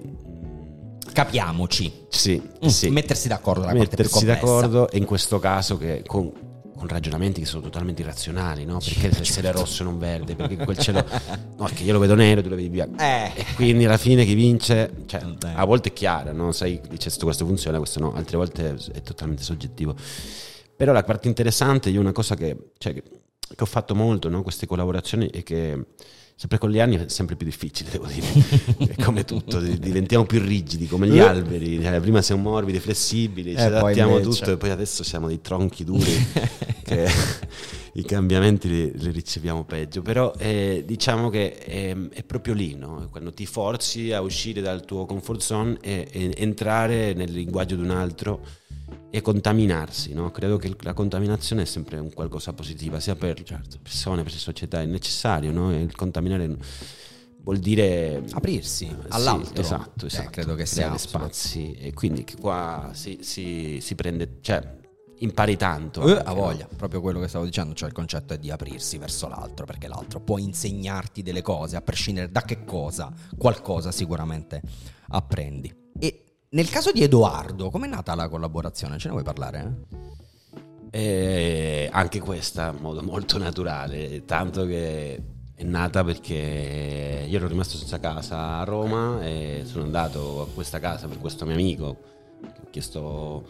capiamoci. Sì, mm, sì. Mettersi d'accordo, la mettersi d'accordo, e in questo caso che con, con ragionamenti che sono totalmente irrazionali, no? Perché se il cielo è rosso e non verde, perché quel cielo no, perché io lo vedo nero, tu lo vedi bianco. Eh. E quindi alla fine chi vince, cioè, a volte è chiaro, no? Sai, dice questo funziona, questo no, altre volte è totalmente soggettivo. Però la parte interessante, io una cosa che, cioè, che che ho fatto molto, no? Queste collaborazioni, e che sempre con gli anni è sempre più difficile, devo dire. È come tutto, diventiamo più rigidi come gli alberi, cioè, prima siamo morbidi, flessibili, ci eh, adattiamo tutto, e poi adesso siamo dei tronchi duri che i cambiamenti li, li riceviamo peggio. Però eh, diciamo che è, è proprio lì, no? Quando ti forzi a uscire dal tuo comfort zone e, e entrare nel linguaggio di un altro e contaminarsi, no? Credo che la contaminazione è sempre un qualcosa positiva, sia per certo. persone, per società, è necessario, no? E il contaminare vuol dire aprirsi all'altro. Sì, esatto, esatto. Eh, credo che sia spazi, e quindi qua si, si, si prende, cioè impari tanto. Eh, anche, a voglia, no? proprio quello che stavo dicendo, cioè il concetto è di aprirsi verso l'altro, perché l'altro può insegnarti delle cose, a prescindere da che cosa, qualcosa sicuramente apprendi. E nel caso di Edoardo, com'è nata la collaborazione? Ce ne vuoi parlare? Eh? E anche questa in modo molto naturale, tanto che è nata perché io ero rimasto senza casa a Roma e sono andato a questa casa per questo mio amico, ho chiesto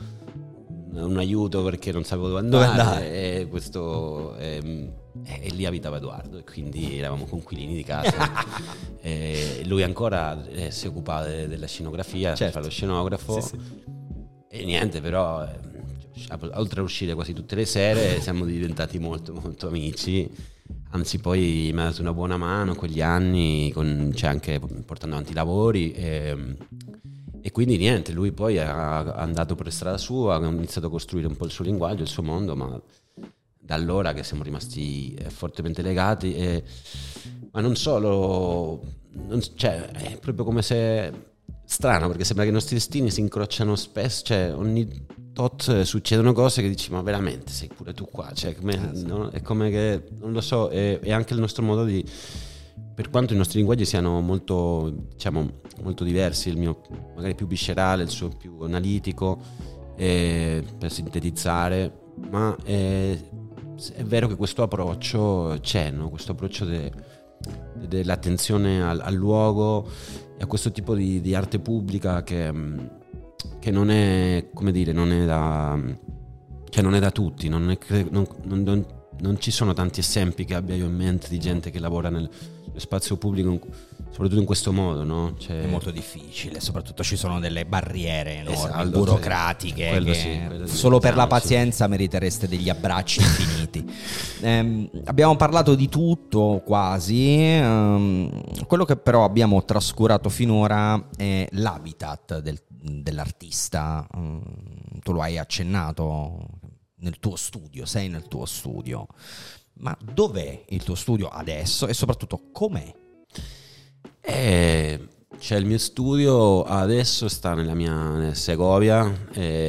un aiuto perché non sapevo dove andare, dove andare? E, questo, e, e lì abitava Edoardo e quindi eravamo conquilini di casa. E lui ancora eh, si occupava de, della scenografia, certo. fa lo scenografo, sì, sì. E niente, però eh, oltre a uscire quasi tutte le sere siamo diventati molto molto amici. Anzi, poi mi ha dato una buona mano quegli anni, con, cioè anche portando avanti i lavori. E, e quindi niente, lui poi è andato per strada sua, ha iniziato a costruire un po' il suo linguaggio, il suo mondo, ma da allora che siamo rimasti fortemente legati. E, ma non solo, non, cioè, è proprio come se... strano, perché sembra che i nostri destini si incrociano spesso, cioè ogni tot succedono cose che dici ma veramente sei pure tu qua, cioè come, eh, sì. No? È come che non lo so, è, è anche il nostro modo di, per quanto i nostri linguaggi siano molto, diciamo, molto diversi, il mio magari più viscerale, il suo più analitico, eh, per sintetizzare, ma è, è vero che questo approccio c'è, no? Questo approccio de, de, dell'attenzione al, al luogo e a questo tipo di, di arte pubblica che, che non è, come dire, non è da, cioè non è da tutti, non, è, non, non, non ci sono tanti esempi che abbia io in mente di gente che lavora nel, nello spazio pubblico, soprattutto in questo modo, no? Cioè, è molto difficile, soprattutto ci sono delle barriere enormi, esatto, burocratiche, quello che sì, quello solo per la sì. pazienza meritereste degli abbracci infiniti. eh, abbiamo parlato di tutto quasi, ehm, quello che però abbiamo trascurato finora è l'habitat del, dell'artista. Mm, tu lo hai accennato nel tuo studio, sei nel tuo studio, ma dov'è il tuo studio adesso e soprattutto com'è? Eh, cioè il mio studio adesso sta nella mia Segovia,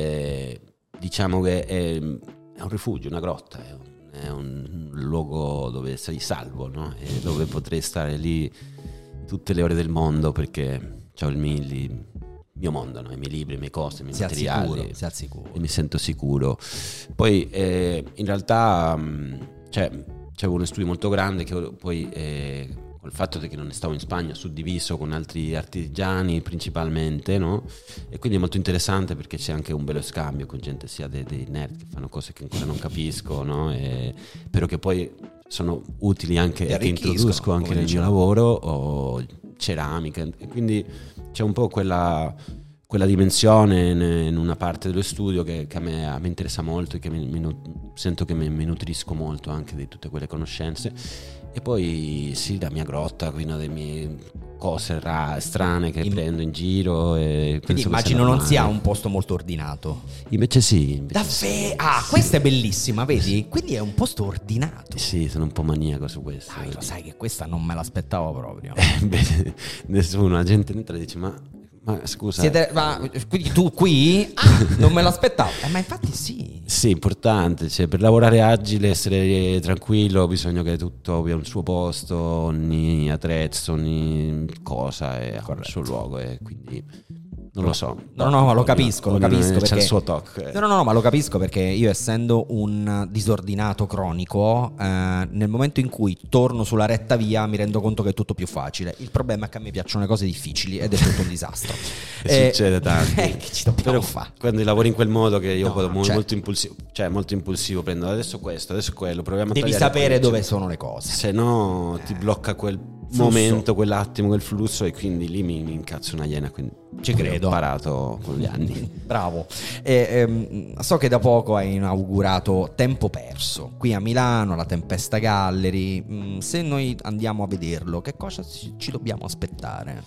e diciamo che è, è un rifugio, una grotta, è un, è un luogo dove sei salvo, no? E dove potrei stare lì tutte le ore del mondo perché ho il mio, il mio mondo, no? I miei libri, i miei cose, i miei si materiali, si sicuro. E mi sento sicuro. Poi eh, in realtà cioè, c'avevo uno studio molto grande che poi eh, il fatto che non stavo in Spagna, suddiviso con altri artigiani principalmente, no? E quindi è molto interessante perché c'è anche un bello scambio con gente, sia dei, dei nerd che fanno cose che ancora non capisco, no? E, però che poi sono utili anche e che introduco anche nel mio lavoro, o ceramica, e quindi c'è un po' quella, quella dimensione in, in una parte dello studio che, che a, me, a me interessa molto e che mi, mi, sento che mi, mi nutrisco molto anche di tutte quelle conoscenze. E poi sì, la mia grotta, quindi delle mie cose ra- strane che in... prendo in giro. E quindi immagino non sia un posto molto ordinato. Invece sì. Invece Davvero? sì. Ah, questa è bellissima, vedi? Quindi è un posto ordinato. Sì, sono un po' maniaco su questo. Dai, lo sai che questa non me l'aspettavo proprio. Eh, beh, nessuno, la gente entra e dice ma... Ma scusa, Siete, ma, quindi tu qui? Ah, non me l'aspettavo. Eh, ma infatti sì. Sì, importante. Cioè, per lavorare agile, essere tranquillo, bisogna che tutto abbia un suo posto, ogni attrezzo, ogni cosa è al suo luogo. E quindi non lo so. No, no, no, ma lo capisco, lo capisco c'è perché il suo tocco. No, no, no, ma lo capisco perché io, essendo un disordinato cronico, eh, nel momento in cui torno sulla retta via mi rendo conto che è tutto più facile. Il problema è che a me piacciono le cose difficili ed è tutto un disastro. E eh, succede tanto. Eh, che ci dobbiamo fare? Quando lavori in quel modo, che io no, vado molto, cioè, molto impulsivo, cioè molto impulsivo, prendo adesso questo, adesso quello, proviamo a devi sapere dove sono le cose. Se no ti blocca quel flusso. Momento, quell'attimo, quel flusso, e quindi lì mi, mi incazzo una iena, quindi ci credo. Ho imparato con gli anni. Bravo. E, ehm, so che da poco hai inaugurato Tempo Perso qui a Milano, la Tempesta Gallery. Mm, se noi andiamo a vederlo, che cosa ci, ci dobbiamo aspettare?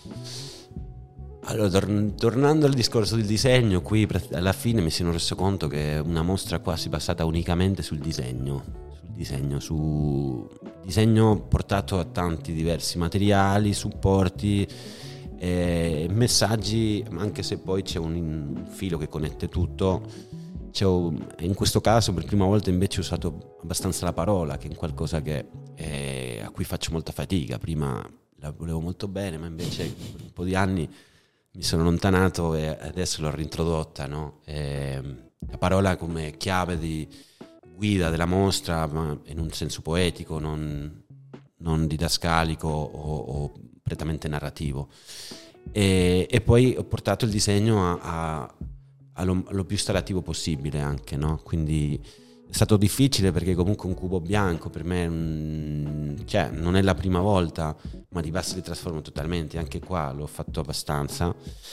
Allora, tor- tornando al discorso del disegno, qui alla fine mi sono reso conto che è una mostra quasi basata unicamente sul disegno. disegno su disegno portato a tanti diversi materiali, supporti, eh, messaggi, anche se poi c'è un, un filo che connette tutto, cioè, in questo caso per prima volta invece ho usato abbastanza la parola, che è qualcosa che è, a cui faccio molta fatica. Prima la volevo molto bene, ma invece per un po' di anni mi sono allontanato e adesso l'ho reintrodotta, no? E la parola come chiave di guida della mostra, ma in un senso poetico, non, non didascalico o, o prettamente narrativo. E, e poi ho portato il disegno a, a, allo, allo più installativo possibile anche, no? Quindi è stato difficile perché comunque un cubo bianco per me mm, cioè, non è la prima volta, ma di base li trasformo totalmente, anche qua l'ho fatto abbastanza,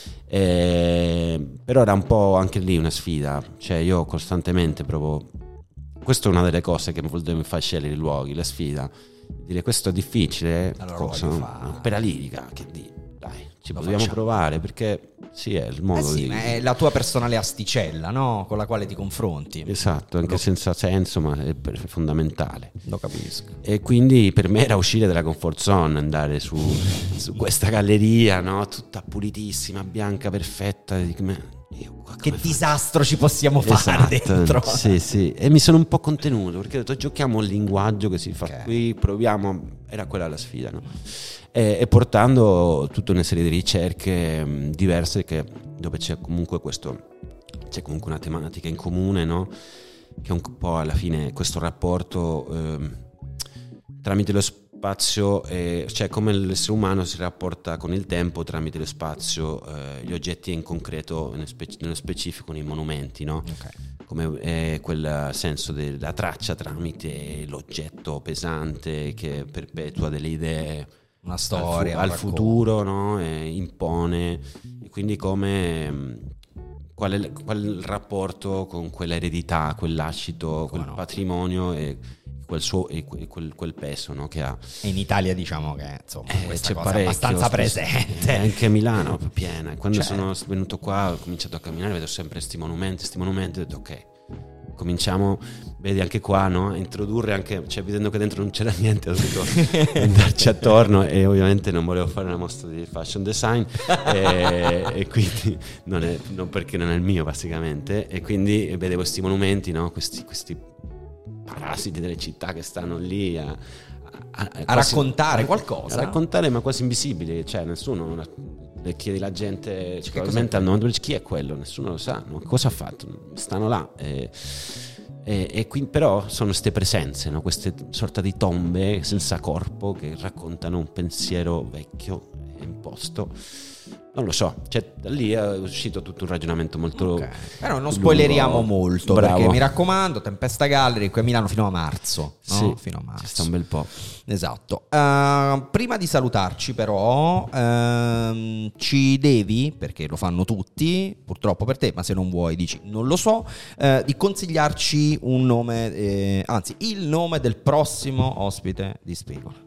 e, però era un po' anche lì una sfida, cioè io costantemente provo, questa è una delle cose che mi fa scegliere i luoghi, la sfida, dire questo è difficile, allora cosa, fa... per la lirica, che di, dai, ci lo dobbiamo facciamo. provare, perché sì, è il modo eh sì, di... ma è la tua personale asticella, no? Con la quale ti confronti. Esatto, anche lo... senza senso, ma è fondamentale. Lo capisco. E quindi per me era uscire dalla comfort zone, andare su, su questa galleria, no? Tutta pulitissima, bianca, perfetta. Io, che disastro ci possiamo fare esatto, dentro. Sì, sì. E mi sono un po' contenuto perché ho detto giochiamo al linguaggio che si fa okay. qui, proviamo. Era quella la sfida, no? E, e portando tutta una serie di ricerche mh, diverse che, dove c'è comunque questo, c'è comunque una tematica in comune, no? Che è un po' alla fine questo rapporto eh, tramite lo spazio, eh, cioè come l'essere umano si rapporta con il tempo tramite lo spazio, eh, gli oggetti in concreto, nello, spec- nello specifico nei monumenti, no? Okay. Come è quel senso della traccia tramite l'oggetto pesante che perpetua delle idee, una storia al, fu- al futuro, no? E impone, e quindi come qual è, qual è il rapporto con quell'eredità, quel lascito, quel no? patrimonio e quel suo e quel, quel peso, no? Che ha. E in Italia diciamo che insomma eh, questa c'è cosa è abbastanza presente, eh, anche a Milano piena. Quando cioè. sono venuto qua ho cominciato a camminare, vedo sempre sti monumenti, sti monumenti, ho detto ok, cominciamo, vedi anche qua, no? A introdurre anche, cioè vedendo che dentro non c'era niente ho dovuto andarci attorno, e ovviamente non volevo fare una mostra di fashion design e, e quindi non è, non perché non è il mio basicamente, e quindi vedevo questi monumenti, no? questi, questi parasiti delle città che stanno lì a, a, a, a quasi, raccontare a, qualcosa, a raccontare ma quasi invisibili, cioè nessuno la, le chiedi la gente, cioè, probabilmente al nome, chi è quello, nessuno lo sa, no? Cosa ha fatto, stanno là e, e, e quindi però sono queste presenze, no? Queste sorta di tombe senza corpo che raccontano un pensiero vecchio e imposto. Non lo so, cioè da lì è uscito tutto un ragionamento molto okay. Però non spoileriamo lungo. molto. Bravo. Perché mi raccomando, Tempesta Gallery qui a Milano fino a marzo, no? Sì, fino a marzo. Ci sta un bel po'. Esatto. Uh, prima di salutarci però uh, ci devi, perché lo fanno tutti, purtroppo per te, ma se non vuoi dici non lo so, uh, di consigliarci un nome, eh, anzi il nome del prossimo ospite di Spigola.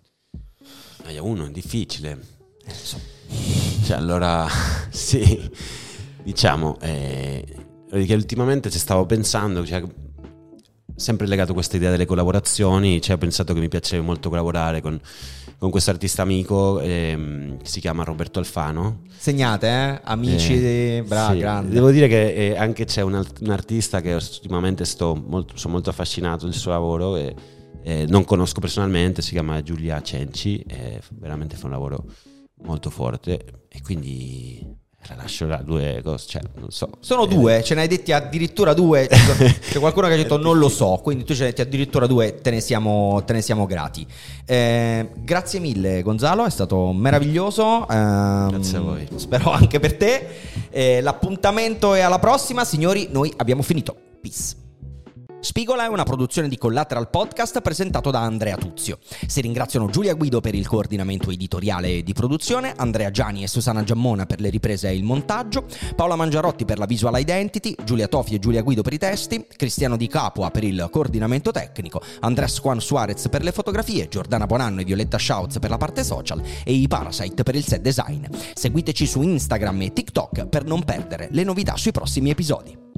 Ah, uno è difficile. Eh, so. Cioè, allora, sì, diciamo eh, che ultimamente ci stavo pensando, cioè, sempre legato a questa idea delle collaborazioni, cioè ho pensato che mi piacerebbe molto collaborare con, con questo artista amico eh, che si chiama Roberto Alfano. Segnate, eh? Amici, eh, bravo, sì. grande. Devo dire che eh, anche c'è un, un artista che ultimamente sto molto, sono molto affascinato del suo lavoro e eh, non conosco personalmente, si chiama Giulia Cenci, e veramente fa un lavoro molto forte, e quindi la lascio là, due cose, cioè non so. Sono due, ce ne hai detti addirittura due. C'è qualcuno che ha detto non lo so, quindi tu ce ne hai detti addirittura due, te ne siamo, te ne siamo grati. Eh, grazie mille Gonzalo, è stato meraviglioso. Eh, grazie a voi. Spero anche per te. Eh, l'appuntamento è alla prossima, signori, noi abbiamo finito. Peace. Spigola è una produzione di Collateral Podcast presentato da Andrea Tuzio. Si ringraziano Giulia Guido per il coordinamento editoriale e di produzione, Andrea Giani e Susanna Giammona per le riprese e il montaggio, Paola Mangiarotti per la visual identity, Giulia Tofi e Giulia Guido per i testi, Cristiano Di Capua per il coordinamento tecnico, Andrés Juan Suarez per le fotografie, Giordana Bonanno e Violetta Schautz per la parte social e i Parasite per il set design. Seguiteci su Instagram e TikTok per non perdere le novità sui prossimi episodi.